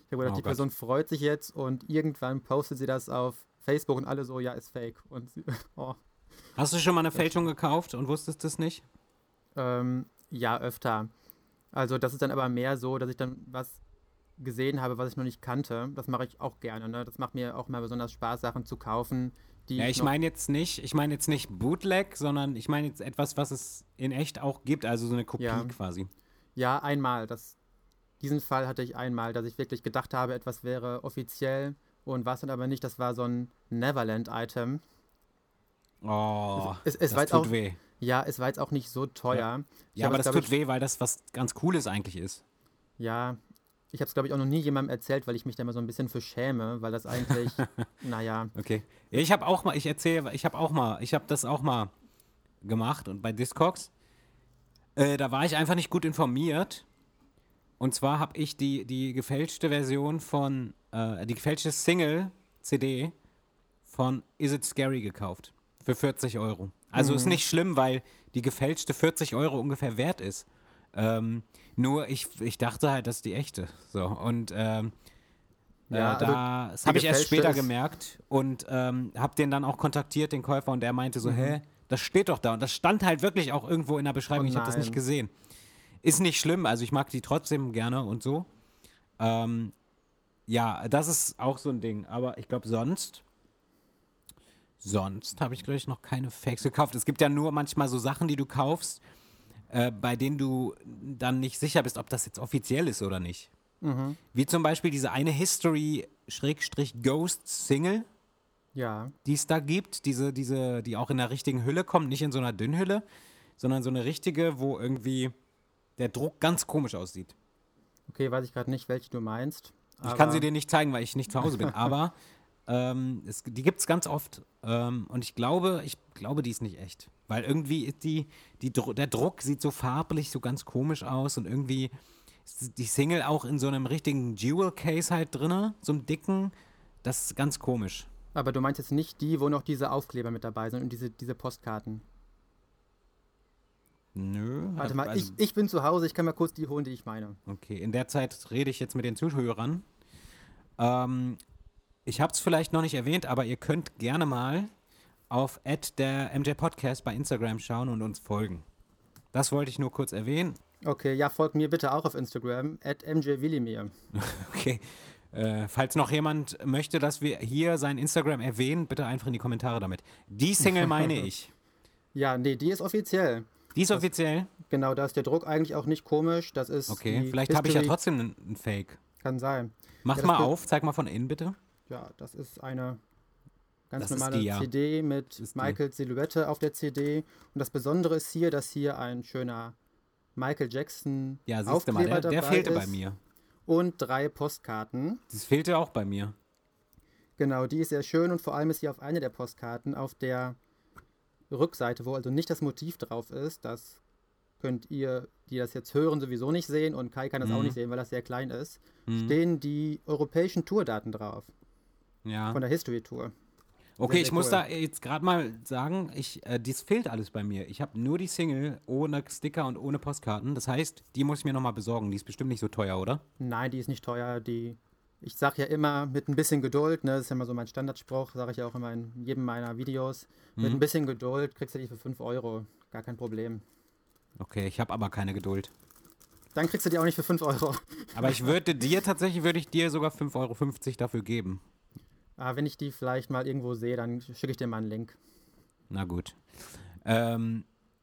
[SPEAKER 3] Ich habe gedacht,
[SPEAKER 2] Oh
[SPEAKER 3] die
[SPEAKER 2] Gott.
[SPEAKER 3] Person freut sich jetzt und irgendwann postet sie das auf Facebook und alle so, ja, ist fake. Und sie, oh,
[SPEAKER 2] Hast du schon mal eine Fälschung gekauft und wusstest das nicht?
[SPEAKER 3] ähm, ja, öfter. Also das ist dann aber mehr so, dass ich dann was gesehen habe, was ich noch nicht kannte. Das mache ich auch gerne. Ne? Das macht mir auch mal besonders Spaß, Sachen zu kaufen, die
[SPEAKER 2] Ja,
[SPEAKER 3] ich
[SPEAKER 2] ich
[SPEAKER 3] noch...
[SPEAKER 2] meine jetzt nicht, ich meine jetzt nicht Bootleg, sondern ich meine jetzt etwas, was es in echt auch gibt, also so eine Kopie
[SPEAKER 3] Ja.
[SPEAKER 2] quasi.
[SPEAKER 3] Ja, einmal. Das, diesen Fall hatte ich einmal, dass ich wirklich gedacht habe, etwas wäre offiziell und war es dann aber nicht. Das war so ein Neverland-Item.
[SPEAKER 2] Oh,
[SPEAKER 3] Es, es, es
[SPEAKER 2] das
[SPEAKER 3] war jetzt
[SPEAKER 2] tut
[SPEAKER 3] auch,
[SPEAKER 2] weh.
[SPEAKER 3] ja, es war jetzt auch nicht so teuer. Ich
[SPEAKER 2] Ja,
[SPEAKER 3] habe
[SPEAKER 2] aber
[SPEAKER 3] es,
[SPEAKER 2] das
[SPEAKER 3] glaub
[SPEAKER 2] tut
[SPEAKER 3] ich,
[SPEAKER 2] weh, weil das was ganz Cooles eigentlich ist.
[SPEAKER 3] Ja, ich habe es, glaube ich, auch noch nie jemandem erzählt, weil ich mich da immer so ein bisschen für schäme, weil das eigentlich, naja,
[SPEAKER 2] Okay. Ja, ich habe auch mal, ich erzähle, ich habe auch mal, ich habe das auch mal gemacht und bei Discogs, äh, da war ich einfach nicht gut informiert. Und zwar habe ich die, die gefälschte Version von, äh, die gefälschte Single-C D von Is It Scary gekauft. Für vierzig Euro. Also ist nicht schlimm, weil die gefälschte vierzig Euro ungefähr wert ist. Ähm, nur ich, ich dachte halt, das ist die echte. So, und ähm,
[SPEAKER 3] Ja,
[SPEAKER 2] äh,
[SPEAKER 3] also
[SPEAKER 2] da, das
[SPEAKER 3] die
[SPEAKER 2] habe ich erst
[SPEAKER 3] gefälschte
[SPEAKER 2] später
[SPEAKER 3] ist-
[SPEAKER 2] gemerkt und ähm, habe den dann auch kontaktiert, den Käufer, und der meinte so, hä, das steht doch da. Und das stand halt wirklich auch irgendwo in der Beschreibung,
[SPEAKER 3] Oh
[SPEAKER 2] ich habe das nicht
[SPEAKER 3] nein.
[SPEAKER 2] gesehen. Ist nicht schlimm, also ich mag die trotzdem gerne und so. Ähm, ja, das ist auch so ein Ding, aber ich glaube sonst, sonst habe ich, glaube ich, noch keine Fakes gekauft. Es gibt ja nur manchmal so Sachen, die du kaufst, äh, bei denen du dann nicht sicher bist, ob das jetzt offiziell ist oder nicht.
[SPEAKER 3] Mhm.
[SPEAKER 2] Wie zum Beispiel diese eine History-Ghost-Single,
[SPEAKER 3] Ja,
[SPEAKER 2] die es da gibt, diese, diese, die auch in der richtigen Hülle kommt, nicht in so einer Dünnhülle, sondern so eine richtige, wo irgendwie der Druck ganz komisch aussieht.
[SPEAKER 3] okay, weiß ich gerade nicht, welche du meinst.
[SPEAKER 2] Ich kann sie
[SPEAKER 3] aber-
[SPEAKER 2] dir nicht zeigen, weil ich nicht zu Hause bin, aber ähm, es, die gibt es ganz oft. Ähm, und ich glaube, ich glaube, die ist nicht echt. Weil irgendwie ist die, die, Dru- der Druck sieht so farblich so ganz komisch aus und irgendwie ist die Single auch in so einem richtigen Jewel-Case halt drinne, so einem dicken. Das ist ganz komisch.
[SPEAKER 3] Aber du meinst jetzt nicht die, wo noch diese Aufkleber mit dabei sind und diese, diese Postkarten.
[SPEAKER 2] Nö.
[SPEAKER 3] Warte mal,
[SPEAKER 2] also,
[SPEAKER 3] ich, ich bin zu Hause, ich kann mal kurz die holen, die ich meine.
[SPEAKER 2] Okay, in der Zeit rede ich jetzt mit den Zuhörern. Ähm, ich habe es vielleicht noch nicht erwähnt, aber ihr könnt gerne mal auf at der M J Podcast bei Instagram schauen und uns folgen. Das wollte ich nur kurz erwähnen.
[SPEAKER 3] Okay, ja, folgt mir bitte auch auf Instagram, at mjwillimir.
[SPEAKER 2] Okay. Äh, falls noch jemand möchte, dass wir hier sein Instagram erwähnen, bitte einfach in die Kommentare damit. Die Single meine ich.
[SPEAKER 3] Ja, nee, die ist offiziell.
[SPEAKER 2] Die ist offiziell?
[SPEAKER 3] Genau, da ist der Druck eigentlich auch nicht komisch. Das ist
[SPEAKER 2] Okay,
[SPEAKER 3] die
[SPEAKER 2] vielleicht habe ich ja
[SPEAKER 3] History-
[SPEAKER 2] trotzdem einen einen Fake.
[SPEAKER 3] Kann sein.
[SPEAKER 2] Mach
[SPEAKER 3] Ja, das
[SPEAKER 2] mal
[SPEAKER 3] be-
[SPEAKER 2] auf, zeig mal von innen bitte.
[SPEAKER 3] Ja, das ist eine ganz
[SPEAKER 2] Das ist
[SPEAKER 3] normale
[SPEAKER 2] die, ja.
[SPEAKER 3] C D mit
[SPEAKER 2] ist die.
[SPEAKER 3] Michaels Silhouette auf der C D. Und das Besondere ist hier, dass hier ein schöner Michael Jackson
[SPEAKER 2] Ja, siehst du mal,
[SPEAKER 3] Aufkleber
[SPEAKER 2] der, der
[SPEAKER 3] dabei
[SPEAKER 2] fehlte
[SPEAKER 3] ist
[SPEAKER 2] bei mir.
[SPEAKER 3] und drei Postkarten.
[SPEAKER 2] Das fehlte auch bei mir.
[SPEAKER 3] Genau, die ist sehr schön und vor allem ist hier auf einer der Postkarten auf der Rückseite, wo also nicht das Motiv drauf ist, das könnt ihr, die das jetzt hören, sowieso nicht sehen und Kai kann das auch
[SPEAKER 2] Mhm.
[SPEAKER 3] nicht sehen, weil das sehr klein ist,
[SPEAKER 2] Mhm.
[SPEAKER 3] stehen die europäischen Tourdaten drauf,
[SPEAKER 2] Ja.
[SPEAKER 3] von der History Tour.
[SPEAKER 2] Okay,
[SPEAKER 3] sehr
[SPEAKER 2] ich muss
[SPEAKER 3] cool.
[SPEAKER 2] da jetzt gerade mal sagen, ich, äh, dies fehlt alles bei mir. Ich habe nur die Single ohne Sticker und ohne Postkarten. Das heißt, die muss ich mir nochmal besorgen. Die ist bestimmt nicht so teuer, oder?
[SPEAKER 3] Nein, die ist nicht teuer, die, ich sage ja immer mit ein bisschen Geduld, ne, das ist ja immer so mein Standardspruch, sage ich ja auch immer in jedem meiner Videos, mit
[SPEAKER 2] Mhm.
[SPEAKER 3] ein bisschen Geduld kriegst du die für fünf Euro, gar kein Problem.
[SPEAKER 2] Okay, ich habe aber keine Geduld.
[SPEAKER 3] Dann kriegst du die auch nicht für fünf Euro.
[SPEAKER 2] Aber ich würde dir tatsächlich, würde ich dir sogar fünf Euro fünfzig dafür geben.
[SPEAKER 3] Aber wenn ich die vielleicht mal irgendwo sehe, dann schicke ich dir mal einen Link.
[SPEAKER 2] Na gut. Ähm,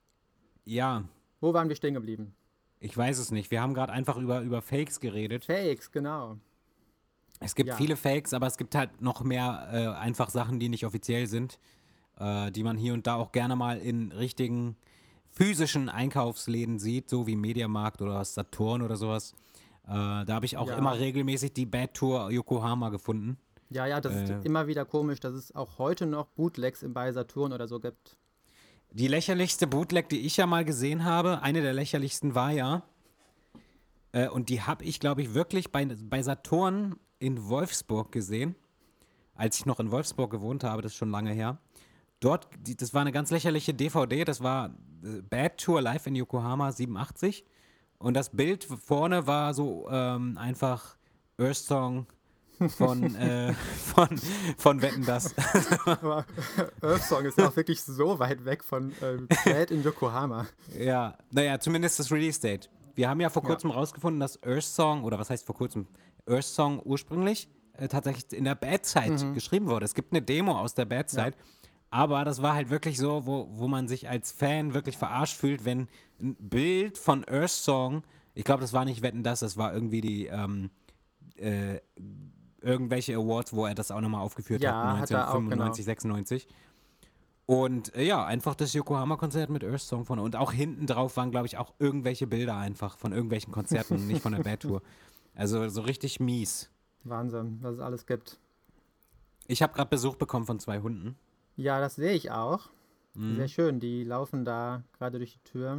[SPEAKER 2] ja,
[SPEAKER 3] Wo waren wir stehen geblieben?
[SPEAKER 2] ich weiß es nicht. Wir haben gerade einfach über, über Fakes geredet.
[SPEAKER 3] Fakes, genau.
[SPEAKER 2] Es gibt
[SPEAKER 3] Ja.
[SPEAKER 2] viele Fakes, aber es gibt halt noch mehr äh, einfach Sachen, die nicht offiziell sind, äh, die man hier und da auch gerne mal in richtigen physischen Einkaufsläden sieht, so wie Mediamarkt oder Saturn oder sowas. Äh, da habe ich auch
[SPEAKER 3] Ja.
[SPEAKER 2] immer regelmäßig die Bad Tour Yokohama gefunden.
[SPEAKER 3] Ja, ja, das
[SPEAKER 2] Äh.
[SPEAKER 3] ist immer wieder komisch, dass es auch heute noch Bootlegs im bei Saturn oder so gibt.
[SPEAKER 2] Die lächerlichste Bootleg, die ich ja mal gesehen habe, eine der lächerlichsten war ja, äh, und die habe ich, glaube ich, wirklich bei, bei Saturn in Wolfsburg gesehen, als ich noch in Wolfsburg gewohnt habe, das ist schon lange her. Dort, die, das war eine ganz lächerliche D V D, das war äh, Bad Tour Live in Yokohama siebenundachtzig und das Bild vorne war so ähm, einfach Earth Song von, äh, von, von Wetten, dass.
[SPEAKER 3] Aber Earth Song ist ja auch wirklich so weit weg von äh, Bad in Yokohama.
[SPEAKER 2] Ja, naja, zumindest das Release-Date. Wir haben ja vor
[SPEAKER 3] Ja.
[SPEAKER 2] kurzem rausgefunden, dass Earth Song, oder was heißt vor kurzem, Earth Song ursprünglich äh, tatsächlich in der Bad-Side geschrieben wurde. Es gibt eine Demo aus der Bad-Side, aber das war halt wirklich so, wo, wo man sich als Fan wirklich verarscht fühlt, wenn ein Bild von Earth Song, ich glaube, das war nicht Wetten, das, das war irgendwie die, ähm, äh, irgendwelche Awards, wo er das auch nochmal aufgeführt
[SPEAKER 3] Ja,
[SPEAKER 2] hat,
[SPEAKER 3] hat er auch,
[SPEAKER 2] neunzehnhundertfünfundneunzig, sechsundneunzig. Und äh, ja, einfach das Yokohama-Konzert mit Earth Song von. Und auch hinten drauf waren, glaube ich, auch irgendwelche Bilder einfach von irgendwelchen Konzerten, nicht von der Bad Tour. Also so richtig mies.
[SPEAKER 3] Wahnsinn, was es alles gibt.
[SPEAKER 2] Ich habe gerade Besuch bekommen von zwei Hunden.
[SPEAKER 3] Ja, das sehe ich auch.
[SPEAKER 2] Mhm.
[SPEAKER 3] Sehr schön, die laufen da gerade durch die Tür.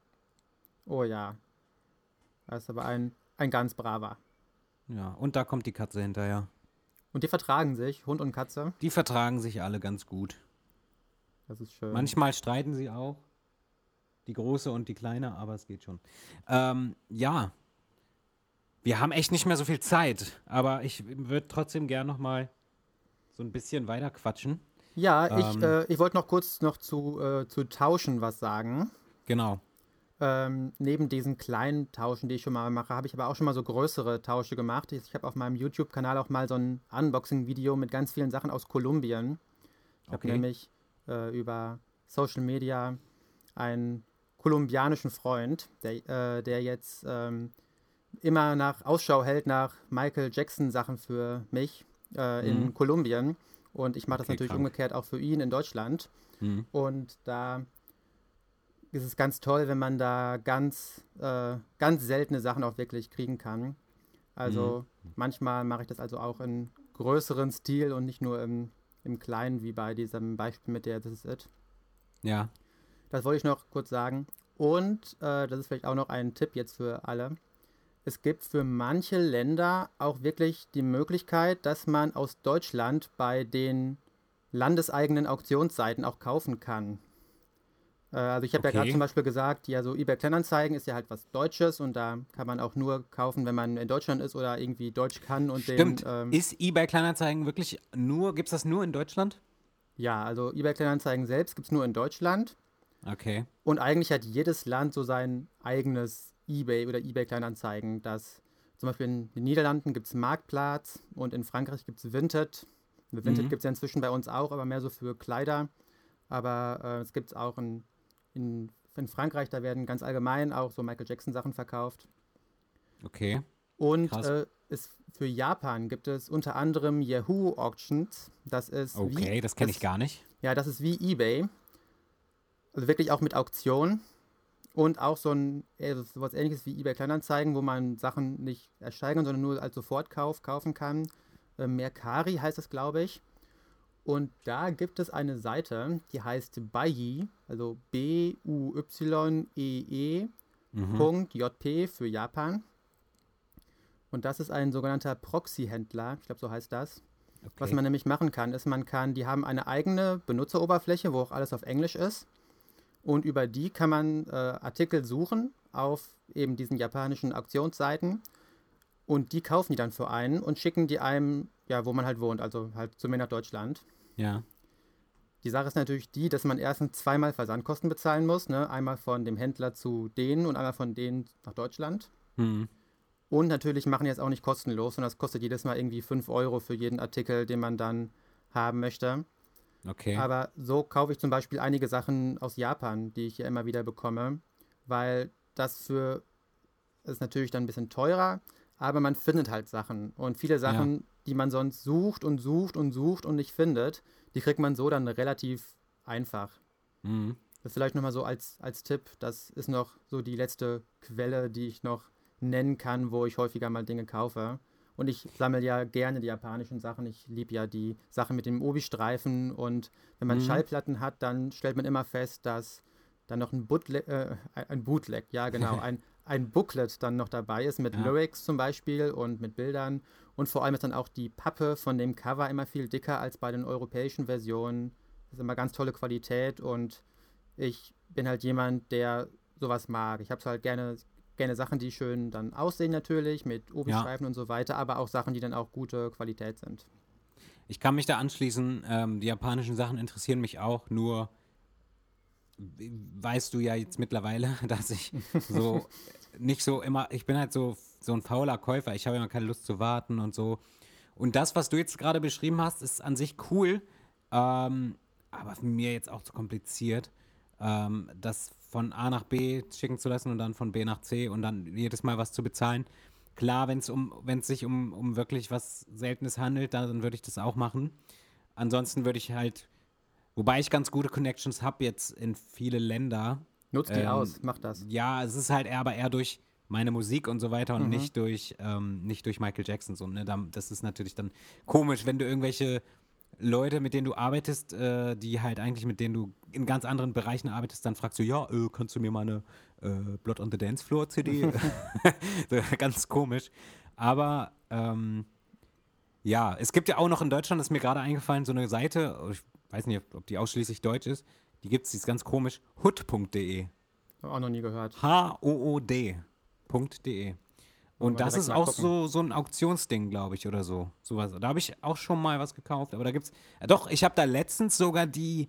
[SPEAKER 3] Oh ja, das ist aber ein, ein ganz braver.
[SPEAKER 2] Ja, und da kommt die Katze hinterher.
[SPEAKER 3] Und die vertragen sich, Hund und Katze.
[SPEAKER 2] Die vertragen sich alle ganz gut.
[SPEAKER 3] Das ist schön.
[SPEAKER 2] Manchmal streiten sie auch. Die große und die kleine, aber es geht schon. Ähm, ja. Wir haben echt nicht mehr so viel Zeit, aber ich würde trotzdem gern noch mal so ein bisschen weiter quatschen.
[SPEAKER 3] Ja, ich,
[SPEAKER 2] Ähm.
[SPEAKER 3] äh, ich wollte noch kurz noch zu, äh, zu Tauschen was sagen.
[SPEAKER 2] Genau.
[SPEAKER 3] Ähm, neben diesen kleinen Tauschen, die ich schon mal mache, habe ich aber auch schon mal so größere Tausche gemacht. Ich, ich habe auf meinem YouTube-Kanal auch mal so ein Unboxing-Video mit ganz vielen Sachen aus Kolumbien. Ich habe
[SPEAKER 2] Okay.
[SPEAKER 3] nämlich äh, über Social Media einen kolumbianischen Freund, der, äh, der jetzt ähm, immer nach Ausschau hält nach Michael Jackson-Sachen für mich äh, in
[SPEAKER 2] Mhm.
[SPEAKER 3] Kolumbien. Und ich mache das
[SPEAKER 2] Okay,
[SPEAKER 3] natürlich
[SPEAKER 2] krank.
[SPEAKER 3] umgekehrt auch für ihn in Deutschland.
[SPEAKER 2] Mhm.
[SPEAKER 3] Und da ist es ganz toll, wenn man da ganz, äh, ganz seltene Sachen auch wirklich kriegen kann. Also manchmal mache ich das also auch in größeren Stil und nicht nur im, im kleinen, wie bei diesem Beispiel mit der This Is It.
[SPEAKER 2] Ja.
[SPEAKER 3] Das wollte ich noch kurz sagen. Und äh, das ist vielleicht auch noch ein Tipp jetzt für alle. Es gibt für manche Länder auch wirklich die Möglichkeit, dass man aus Deutschland bei den landeseigenen Auktionsseiten auch kaufen kann. Äh, also ich habe ja
[SPEAKER 2] Okay.
[SPEAKER 3] gerade zum Beispiel gesagt, ja, so eBay Kleinanzeigen ist ja halt was Deutsches und da kann man auch nur kaufen, wenn man in Deutschland ist oder irgendwie Deutsch kann und
[SPEAKER 2] Stimmt.
[SPEAKER 3] den, ähm,
[SPEAKER 2] Ist eBay Kleinanzeigen wirklich nur, gibt's das nur in Deutschland?
[SPEAKER 3] ja, also eBay Kleinanzeigen selbst gibt es nur in Deutschland
[SPEAKER 2] Okay.
[SPEAKER 3] und eigentlich hat jedes Land so sein eigenes eBay oder eBay Kleinanzeigen. Das zum Beispiel in den Niederlanden gibt es Marktplatz und in Frankreich gibt es Vinted. Vinted
[SPEAKER 2] Mhm.
[SPEAKER 3] gibt es ja inzwischen bei uns auch, aber mehr so für Kleider. Aber äh, es gibt es auch in, in, in Frankreich, da werden ganz allgemein auch so Michael Jackson Sachen verkauft.
[SPEAKER 2] Okay.
[SPEAKER 3] Und
[SPEAKER 2] Krass.
[SPEAKER 3] äh, ist, für Japan gibt es unter anderem Yahoo Auctions. Das ist
[SPEAKER 2] Okay,
[SPEAKER 3] wie,
[SPEAKER 2] das kenne ich gar nicht.
[SPEAKER 3] Ja, das ist wie eBay. Also wirklich auch mit Auktion. Und auch so ein äh, sowas ähnliches wie eBay Kleinanzeigen, wo man Sachen nicht ersteigern, sondern nur als Sofortkauf kaufen kann. Äh, Mercari heißt es, glaube ich. Und da gibt es eine Seite, die heißt Buyee, also B U Y E E
[SPEAKER 2] Mhm.
[SPEAKER 3] Punkt J P für Japan. Und das ist ein sogenannter Proxy-Händler, ich glaube, so heißt das.
[SPEAKER 2] Okay.
[SPEAKER 3] Was man nämlich machen kann, ist, man kann, die haben eine eigene Benutzeroberfläche, wo auch alles auf Englisch ist. Und über die kann man äh, Artikel suchen auf eben diesen japanischen Auktionsseiten. Und die kaufen die dann für einen und schicken die einem, ja, wo man halt wohnt, also halt zu mir nach Deutschland.
[SPEAKER 2] Ja.
[SPEAKER 3] Die Sache ist natürlich die, dass man erstens zweimal Versandkosten bezahlen muss, ne? Einmal von dem Händler zu denen und einmal von denen nach Deutschland.
[SPEAKER 2] Hm.
[SPEAKER 3] Und natürlich machen die jetzt auch nicht kostenlos, sondern das kostet jedes Mal irgendwie fünf Euro für jeden Artikel, den man dann haben möchte.
[SPEAKER 2] Okay.
[SPEAKER 3] Aber so kaufe ich zum Beispiel einige Sachen aus Japan, die ich hier immer wieder bekomme, weil das für ist natürlich dann ein bisschen teurer, aber man findet halt Sachen. Und viele Sachen, die man sonst sucht und sucht und sucht und nicht findet, die kriegt man so dann relativ einfach.
[SPEAKER 2] Mhm.
[SPEAKER 3] Das vielleicht nochmal so als, als Tipp, das ist noch so die letzte Quelle, die ich noch nennen kann, wo ich häufiger mal Dinge kaufe. Und ich sammle ja gerne die japanischen Sachen. Ich liebe ja die Sachen mit dem Obi-Streifen. Und wenn man
[SPEAKER 2] Mhm.
[SPEAKER 3] Schallplatten hat, dann stellt man immer fest, dass dann noch ein Bootleg, äh, ein Bootleg, ja genau, ein, ein Booklet dann noch dabei ist mit
[SPEAKER 2] Ja.
[SPEAKER 3] Lyrics zum Beispiel und mit Bildern. Und vor allem ist dann auch die Pappe von dem Cover immer viel dicker als bei den europäischen Versionen. Das ist immer ganz tolle Qualität und ich bin halt jemand, der sowas mag. Ich habe es halt gerne gerne Sachen, die schön dann aussehen natürlich, mit Obi-Streifen
[SPEAKER 2] Ja.
[SPEAKER 3] und so weiter, aber auch Sachen, die dann auch gute Qualität sind.
[SPEAKER 2] Ich kann mich da anschließen. Ähm, die japanischen Sachen interessieren mich auch, nur weißt du ja jetzt mittlerweile, dass ich so nicht so immer, ich bin halt so, so ein fauler Käufer. Ich habe immer keine Lust zu warten und so. Und das, was du jetzt gerade beschrieben hast, ist an sich cool, ähm, aber mir jetzt auch zu kompliziert, ähm, das von A nach B schicken zu lassen und dann von B nach C und dann jedes Mal was zu bezahlen. Klar, wenn es um, wenn es sich um, um wirklich was Seltenes handelt, dann würde ich das auch machen. Ansonsten würde ich halt, wobei ich ganz gute Connections habe jetzt in viele Länder.
[SPEAKER 3] Nutzt die
[SPEAKER 2] Ähm,
[SPEAKER 3] aus, mach das.
[SPEAKER 2] Ja, es ist halt eher, aber eher durch meine Musik und so weiter und
[SPEAKER 3] Mhm.
[SPEAKER 2] nicht durch, ähm, nicht durch Michael Jackson. So, ne? Da, das ist natürlich dann komisch, wenn du irgendwelche Leute, mit denen du arbeitest, äh, die halt eigentlich, mit denen du in ganz anderen Bereichen arbeitest, dann fragst du, ja, äh, kannst du mir mal eine äh, Blood on the Dance Floor C D? So, ganz komisch. Aber ähm, ja, es gibt ja auch noch in Deutschland, ist mir gerade eingefallen, so eine Seite, ich weiß nicht, ob die ausschließlich deutsch ist, die gibt es, die ist ganz komisch, hood punkt de.
[SPEAKER 3] Auch noch nie gehört.
[SPEAKER 2] H O O D Punkt de.
[SPEAKER 3] Wollen
[SPEAKER 2] Und
[SPEAKER 3] wir
[SPEAKER 2] das
[SPEAKER 3] direkt
[SPEAKER 2] ist
[SPEAKER 3] mal
[SPEAKER 2] auch
[SPEAKER 3] gucken.
[SPEAKER 2] so, so ein Auktionsding, glaube ich, oder so. Sowas. Da habe ich auch schon mal was gekauft, aber da gibt's. Äh, doch, ich habe da letztens sogar die,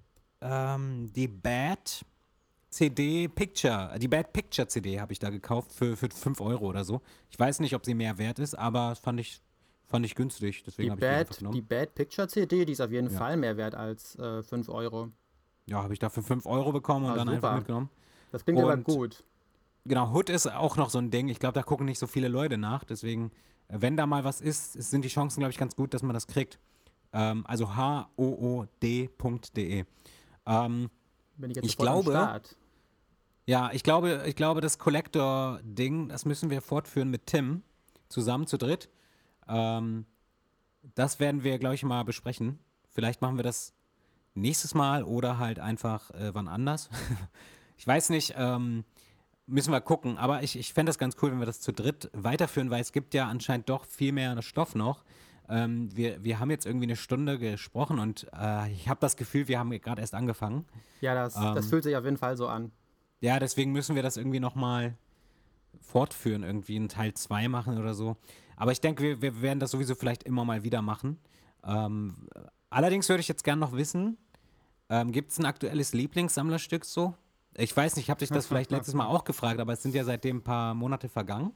[SPEAKER 2] ähm, die Bad C D Picture, die Bad Picture C D habe ich da gekauft für, für fünf Euro oder so. Ich weiß nicht, ob sie mehr wert ist, aber fand ich, fand ich günstig, deswegen
[SPEAKER 3] Die
[SPEAKER 2] habe ich die einfach
[SPEAKER 3] Bad,
[SPEAKER 2] genommen.
[SPEAKER 3] die Bad Picture C D, die ist auf jeden
[SPEAKER 2] Ja.
[SPEAKER 3] Fall mehr wert als äh, fünf Euro.
[SPEAKER 2] Ja, habe ich da für fünf Euro bekommen und
[SPEAKER 3] Ah,
[SPEAKER 2] dann einfach
[SPEAKER 3] super.
[SPEAKER 2] mitgenommen.
[SPEAKER 3] Das klingt aber
[SPEAKER 2] Und-
[SPEAKER 3] gut.
[SPEAKER 2] Genau, Hood ist auch noch so ein Ding. Ich glaube, da gucken nicht so viele Leute nach. Deswegen, äh, wenn da mal was ist, es sind die Chancen, glaube ich, ganz gut, dass man das kriegt. Ähm, also H O O D Punkt de. Ähm,
[SPEAKER 3] Bin ich jetzt
[SPEAKER 2] ich
[SPEAKER 3] sofort am
[SPEAKER 2] glaube-
[SPEAKER 3] Start.
[SPEAKER 2] ja, ich glaube, ich glaube, das Collector-Ding, das müssen wir fortführen mit Tim, zusammen zu dritt. Ähm, das werden wir, glaube ich, mal besprechen. Vielleicht machen wir das nächstes Mal oder halt einfach äh, wann anders. Ich weiß nicht, ähm, müssen wir gucken. Aber ich, ich fände das ganz cool, wenn wir das zu dritt weiterführen, weil es gibt ja anscheinend doch viel mehr Stoff noch. Ähm, wir, wir haben jetzt irgendwie eine Stunde gesprochen und äh, ich habe das Gefühl, wir haben gerade erst angefangen.
[SPEAKER 3] Ja, das, das
[SPEAKER 2] Ähm,
[SPEAKER 3] fühlt sich auf jeden Fall so an.
[SPEAKER 2] Ja, deswegen müssen wir das irgendwie nochmal fortführen, irgendwie einen Teil zwei machen oder so. Aber ich denke, wir, wir werden das sowieso vielleicht immer mal wieder machen. Ähm, allerdings würde ich jetzt gerne noch wissen, ähm, gibt es ein aktuelles Lieblingssammlerstück so? Ich weiß nicht, ich habe dich das vielleicht letztes Mal auch gefragt, aber es sind ja seitdem ein paar Monate vergangen.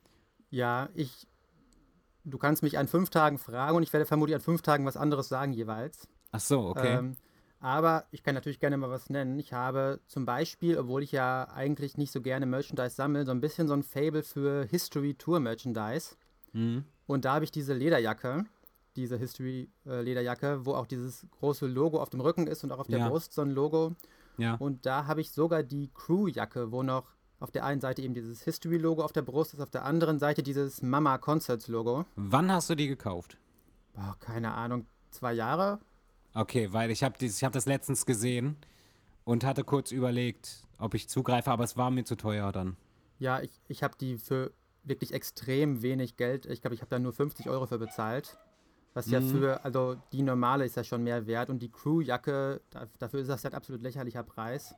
[SPEAKER 3] Ja, ich. Du kannst mich an fünf Tagen fragen und ich werde vermutlich an fünf Tagen was anderes sagen jeweils.
[SPEAKER 2] Ach so, okay.
[SPEAKER 3] Ähm, aber ich kann natürlich gerne mal was nennen. Ich habe zum Beispiel, obwohl ich ja eigentlich nicht so gerne Merchandise sammle, so ein bisschen so ein Faible für History Tour Merchandise.
[SPEAKER 2] Mhm.
[SPEAKER 3] Und da habe ich diese Lederjacke, diese History äh, Lederjacke, wo auch dieses große Logo auf dem Rücken ist und auch auf der
[SPEAKER 2] Ja.
[SPEAKER 3] Brust so ein Logo.
[SPEAKER 2] Ja.
[SPEAKER 3] Und da habe ich sogar die Crew-Jacke, wo noch auf der einen Seite eben dieses History-Logo auf der Brust ist, auf der anderen Seite dieses Mama Concerts-Logo.
[SPEAKER 2] Wann hast du die gekauft?
[SPEAKER 3] Boah, keine Ahnung, zwei Jahre?
[SPEAKER 2] Okay, weil ich habe ich hab das letztens gesehen und hatte kurz überlegt, ob ich zugreife, aber es war mir zu teuer dann.
[SPEAKER 3] Ja, ich, ich habe die für wirklich extrem wenig Geld, ich glaube, ich habe da nur fünfzig Euro für bezahlt. Was ja
[SPEAKER 2] Mhm.
[SPEAKER 3] für, also die normale ist ja schon mehr wert und die Crew-Jacke, da, dafür ist das halt absolut lächerlicher Preis.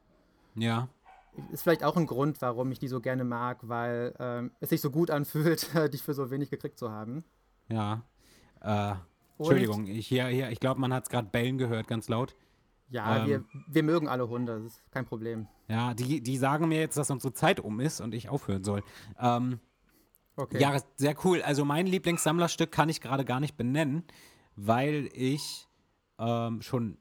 [SPEAKER 2] Ja.
[SPEAKER 3] Ist vielleicht auch ein Grund, warum ich die so gerne mag, weil ähm, es sich so gut anfühlt, die für so wenig gekriegt zu haben.
[SPEAKER 2] Ja. Äh,
[SPEAKER 3] Und-
[SPEAKER 2] Entschuldigung, ich, hier, hier, ich glaube, man hat es gerade bellen gehört, ganz laut.
[SPEAKER 3] Ja,
[SPEAKER 2] Ähm.
[SPEAKER 3] wir, wir mögen alle Hunde, das ist kein Problem.
[SPEAKER 2] Ja, die, die sagen mir jetzt, dass unsere Zeit um ist und ich aufhören soll. Ähm,
[SPEAKER 3] Okay.
[SPEAKER 2] Ja, sehr cool. Also mein Lieblingssammlerstück kann ich gerade gar nicht benennen, weil ich ähm, schon,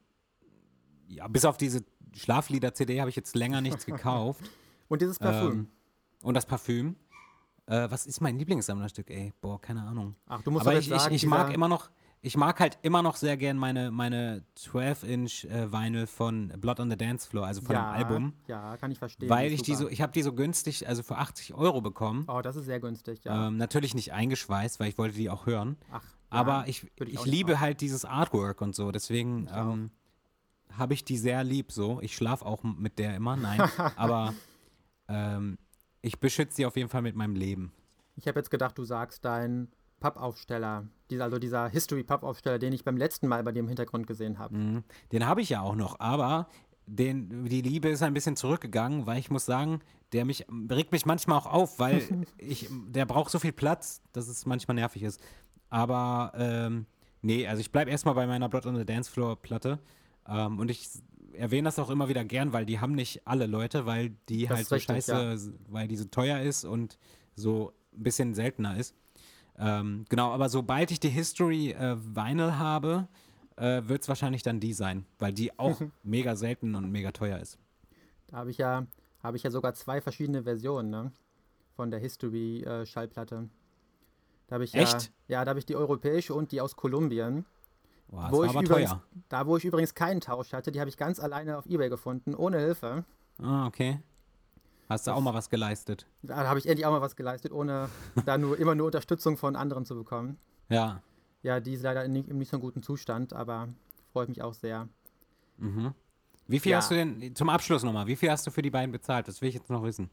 [SPEAKER 2] ja, bis auf diese Schlaflieder-C D habe ich jetzt länger nichts gekauft.
[SPEAKER 3] Und dieses Parfüm.
[SPEAKER 2] Ähm, und das Parfüm. Äh, was ist mein Lieblingssammlerstück, ey? Boah, keine Ahnung.
[SPEAKER 3] Ach, du musst
[SPEAKER 2] Aber
[SPEAKER 3] doch
[SPEAKER 2] ich,
[SPEAKER 3] jetzt sagen,
[SPEAKER 2] ich, ich mag
[SPEAKER 3] dieser-
[SPEAKER 2] immer noch, ich mag halt immer noch sehr gern meine, meine zwölf Inch äh, Vinyl von Blood on the Dance Floor, also von
[SPEAKER 3] ja,
[SPEAKER 2] dem Album.
[SPEAKER 3] Ja, kann ich verstehen.
[SPEAKER 2] Weil
[SPEAKER 3] ist
[SPEAKER 2] ich die
[SPEAKER 3] super.
[SPEAKER 2] so, ich habe die so günstig, also für achtzig Euro bekommen.
[SPEAKER 3] Oh, das ist sehr günstig, ja.
[SPEAKER 2] Ähm, natürlich nicht eingeschweißt, weil ich wollte die auch hören.
[SPEAKER 3] Ach,
[SPEAKER 2] Aber
[SPEAKER 3] ja,
[SPEAKER 2] ich,
[SPEAKER 3] würde ich
[SPEAKER 2] ich,
[SPEAKER 3] auch nicht
[SPEAKER 2] liebe
[SPEAKER 3] machen.
[SPEAKER 2] halt dieses Artwork und so. Deswegen
[SPEAKER 3] Ich auch.
[SPEAKER 2] ähm, habe ich die sehr lieb so. Ich schlafe auch m- mit der immer, nein. aber ähm, ich beschütze sie auf jeden Fall mit meinem Leben.
[SPEAKER 3] Ich habe jetzt gedacht, du sagst dein Pappaufsteller, dieser, also dieser History-Pappaufsteller, den ich beim letzten Mal bei dir im Hintergrund gesehen habe.
[SPEAKER 2] Mhm. Den habe ich ja auch noch, aber den, die Liebe ist ein bisschen zurückgegangen, weil ich muss sagen, der mich, regt mich manchmal auch auf, weil ich, der braucht so viel Platz, dass es manchmal nervig ist. Aber, ähm, nee, also ich bleibe erstmal bei meiner Blood on the Dance Floor Platte. Ähm, und ich erwähne das auch immer wieder gern, weil die haben nicht alle Leute, weil die
[SPEAKER 3] Das
[SPEAKER 2] halt
[SPEAKER 3] ist
[SPEAKER 2] so
[SPEAKER 3] richtig,
[SPEAKER 2] scheiße,
[SPEAKER 3] ja.
[SPEAKER 2] weil die so teuer ist und so ein bisschen seltener ist. Ähm, genau, aber sobald ich die History äh, Vinyl habe, äh, wird es wahrscheinlich dann die sein, weil die auch mega selten und mega teuer ist.
[SPEAKER 3] Da habe ich ja, habe ich ja sogar zwei verschiedene Versionen, ne? Von der History-Schallplatte. Da habe ich ja,
[SPEAKER 2] Echt?
[SPEAKER 3] ja, da habe ich die europäische und die aus Kolumbien.
[SPEAKER 2] Boah, das
[SPEAKER 3] Wo
[SPEAKER 2] war
[SPEAKER 3] ich
[SPEAKER 2] aber
[SPEAKER 3] übrigens,
[SPEAKER 2] teuer.
[SPEAKER 3] da wo ich übrigens keinen Tausch hatte, die habe ich ganz alleine auf eBay gefunden, ohne Hilfe.
[SPEAKER 2] Ah, okay. Hast du auch
[SPEAKER 3] Das,
[SPEAKER 2] mal was geleistet?
[SPEAKER 3] da habe ich endlich auch mal was geleistet, ohne da nur immer nur Unterstützung von anderen zu bekommen.
[SPEAKER 2] Ja.
[SPEAKER 3] Ja, die ist leider in nicht, in nicht so einem guten Zustand, aber freut mich auch sehr.
[SPEAKER 2] Mhm. Wie viel hast du
[SPEAKER 3] Ja,
[SPEAKER 2] denn, zum Abschluss nochmal, wie viel hast du für die beiden bezahlt? Das will ich jetzt noch wissen.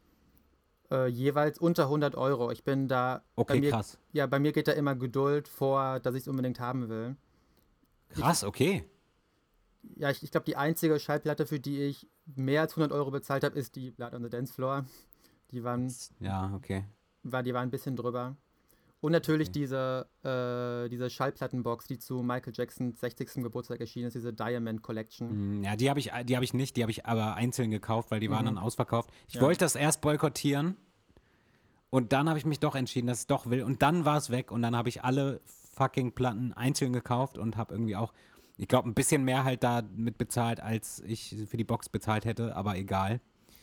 [SPEAKER 3] äh, jeweils unter hundert Euro. Ich bin da, bei
[SPEAKER 2] Okay,
[SPEAKER 3] mir,
[SPEAKER 2] krass.
[SPEAKER 3] ja, bei mir geht da immer Geduld vor, dass ich es unbedingt haben will. Ich,
[SPEAKER 2] Krass, okay.
[SPEAKER 3] ja, ich, ich glaube, die einzige Schallplatte, für die ich mehr als hundert Euro bezahlt habe, ist die Blood on the Dance Floor. Die waren,
[SPEAKER 2] Ja, okay.
[SPEAKER 3] war, die waren ein bisschen drüber. Und natürlich
[SPEAKER 2] Okay.
[SPEAKER 3] diese, äh, diese Schallplattenbox, die zu Michael Jacksons sechzigsten Geburtstag erschienen ist, diese Diamond Collection.
[SPEAKER 2] Mm, Ja, die habe ich, die habe ich nicht, die habe ich aber einzeln gekauft, weil die waren
[SPEAKER 3] Mhm.
[SPEAKER 2] dann ausverkauft. Ich
[SPEAKER 3] Ja.
[SPEAKER 2] wollte das erst boykottieren und dann habe ich mich doch entschieden, dass ich es doch will und dann war es weg und dann habe ich alle fucking Platten einzeln gekauft und habe irgendwie auch, ich glaube, ein bisschen mehr halt da mit bezahlt, als ich für die Box bezahlt hätte, aber egal.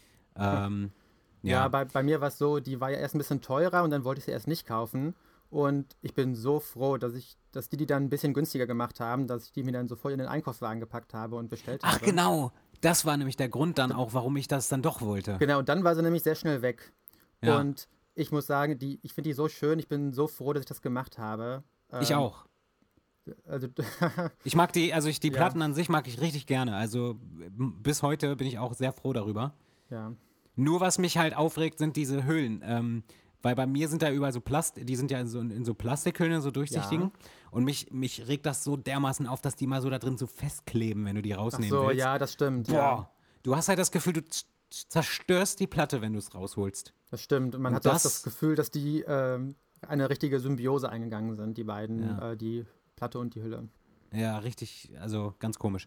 [SPEAKER 2] Ähm,
[SPEAKER 3] Ja,
[SPEAKER 2] ja.
[SPEAKER 3] bei, bei mir war es so, die war ja erst ein bisschen teurer und dann wollte ich sie erst nicht kaufen. Und ich bin so froh, dass ich, dass die die dann ein bisschen günstiger gemacht haben, dass ich die mir dann sofort in den Einkaufswagen gepackt habe und bestellt
[SPEAKER 2] Ach
[SPEAKER 3] habe.
[SPEAKER 2] genau, das war nämlich der Grund dann auch, warum ich das dann doch wollte.
[SPEAKER 3] Genau, und dann war sie nämlich sehr schnell weg.
[SPEAKER 2] Ja,
[SPEAKER 3] Und ich muss sagen, die, ich finde die so schön, ich bin so froh, dass ich das gemacht habe.
[SPEAKER 2] ich
[SPEAKER 3] Ähm,
[SPEAKER 2] auch.
[SPEAKER 3] also,
[SPEAKER 2] Ich mag die, also ich, die
[SPEAKER 3] ja,
[SPEAKER 2] Platten an sich mag ich richtig gerne. Also m- bis heute bin ich auch sehr froh darüber.
[SPEAKER 3] ja.
[SPEAKER 2] Nur was mich halt aufregt, sind diese Hüllen. Ähm, weil bei mir sind da überall so Plast, die sind ja in so, in so Plastikhüllen, so
[SPEAKER 3] Ja.
[SPEAKER 2] durchsichtigen. Und mich, mich regt das so dermaßen auf, dass die mal so da drin so festkleben, wenn du die
[SPEAKER 3] Ach
[SPEAKER 2] rausnehmen
[SPEAKER 3] so,
[SPEAKER 2] willst.
[SPEAKER 3] ja, das stimmt, ja.
[SPEAKER 2] Boah, du hast halt das Gefühl, du z- zerstörst die Platte, wenn du es rausholst.
[SPEAKER 3] Das stimmt. Und man
[SPEAKER 2] Und
[SPEAKER 3] hat das, das
[SPEAKER 2] das,
[SPEAKER 3] Gefühl, dass die ähm, eine richtige Symbiose eingegangen sind, die beiden,
[SPEAKER 2] ja,
[SPEAKER 3] äh, die Platte und die Hülle.
[SPEAKER 2] ja, richtig, also ganz komisch.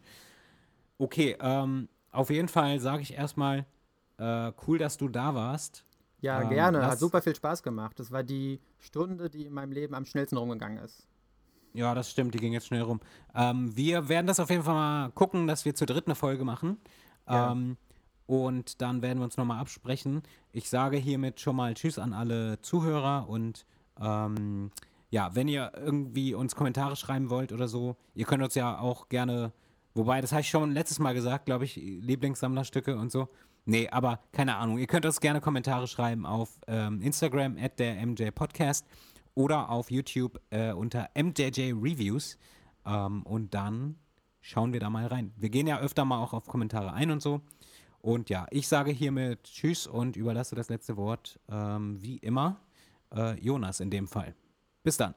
[SPEAKER 2] Okay, ähm, auf jeden Fall sage ich erstmal, äh, cool, dass du da warst.
[SPEAKER 3] Ja,
[SPEAKER 2] Ähm,
[SPEAKER 3] gerne. Hat
[SPEAKER 2] lass,
[SPEAKER 3] super viel Spaß gemacht. Das war die Stunde, die in meinem Leben am schnellsten rumgegangen ist.
[SPEAKER 2] ja, das stimmt, die ging jetzt schnell rum. Ähm, wir werden das auf jeden Fall mal gucken, dass wir zu dritt eine Folge machen.
[SPEAKER 3] Ja.
[SPEAKER 2] Ähm, und dann werden wir uns nochmal absprechen. Ich sage hiermit schon mal Tschüss an alle Zuhörer und ähm, ja, wenn ihr irgendwie uns Kommentare schreiben wollt oder so, ihr könnt uns ja auch gerne, wobei, das habe ich schon letztes Mal gesagt, glaube ich, Lieblingssammlerstücke und so. Nee, aber keine Ahnung. Ihr könnt uns gerne Kommentare schreiben auf ähm, Instagram at der M J Podcast oder auf YouTube äh, unter M J J Reviews. Ähm, und dann schauen wir da mal rein. Wir gehen ja öfter mal auch auf Kommentare ein und so. Und ja, ich sage hiermit Tschüss und überlasse das letzte Wort, ähm, wie immer, äh, Jonas in dem Fall. Bis dann.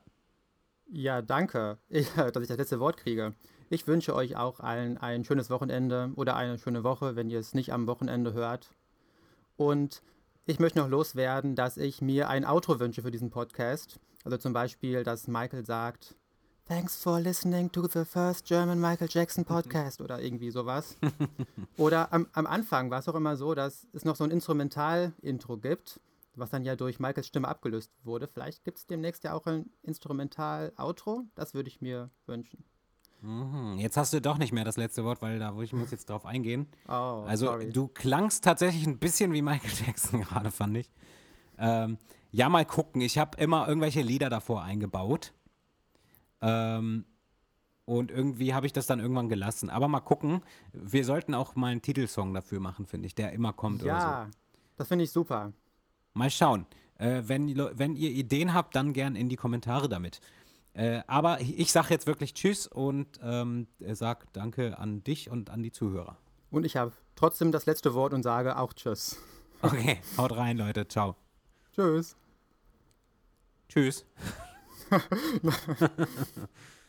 [SPEAKER 3] Ja, danke, ich, dass ich das letzte Wort kriege. Ich wünsche euch auch allen ein schönes Wochenende oder eine schöne Woche, wenn ihr es nicht am Wochenende hört. Und ich möchte noch loswerden, dass ich mir ein Outro wünsche für diesen Podcast. Also zum Beispiel, dass Michael sagt, Thanks for listening to the first German Michael Jackson podcast oder irgendwie sowas. Oder am, am Anfang war es auch immer so, dass es noch so ein Instrumental-Intro gibt, was dann ja durch Michaels Stimme abgelöst wurde. Vielleicht gibt es demnächst ja auch ein Instrumental-Outro. Das würde ich mir wünschen.
[SPEAKER 2] Mhm. Jetzt hast du doch nicht mehr das letzte Wort, weil da wo ich muss jetzt drauf eingehen.
[SPEAKER 3] Oh,
[SPEAKER 2] Also
[SPEAKER 3] sorry.
[SPEAKER 2] du klangst tatsächlich ein bisschen wie Michael Jackson gerade, fand ich. Ähm, ja, mal gucken. Ich habe immer irgendwelche Lieder davor eingebaut. Ähm, und irgendwie habe ich das dann irgendwann gelassen. Aber mal gucken. Wir sollten auch mal einen Titelsong dafür machen, finde ich, der immer kommt oder so.
[SPEAKER 3] Ja, das finde ich super.
[SPEAKER 2] Mal schauen. Äh, wenn, die Leu- wenn ihr Ideen habt, dann gern in die Kommentare damit. Äh, aber ich sage jetzt wirklich Tschüss und ähm, sag Danke an dich und an die Zuhörer.
[SPEAKER 3] Und ich habe trotzdem das letzte Wort und sage auch Tschüss.
[SPEAKER 2] Okay, haut rein, Leute. Ciao.
[SPEAKER 3] Tschüss.
[SPEAKER 2] Tschüss.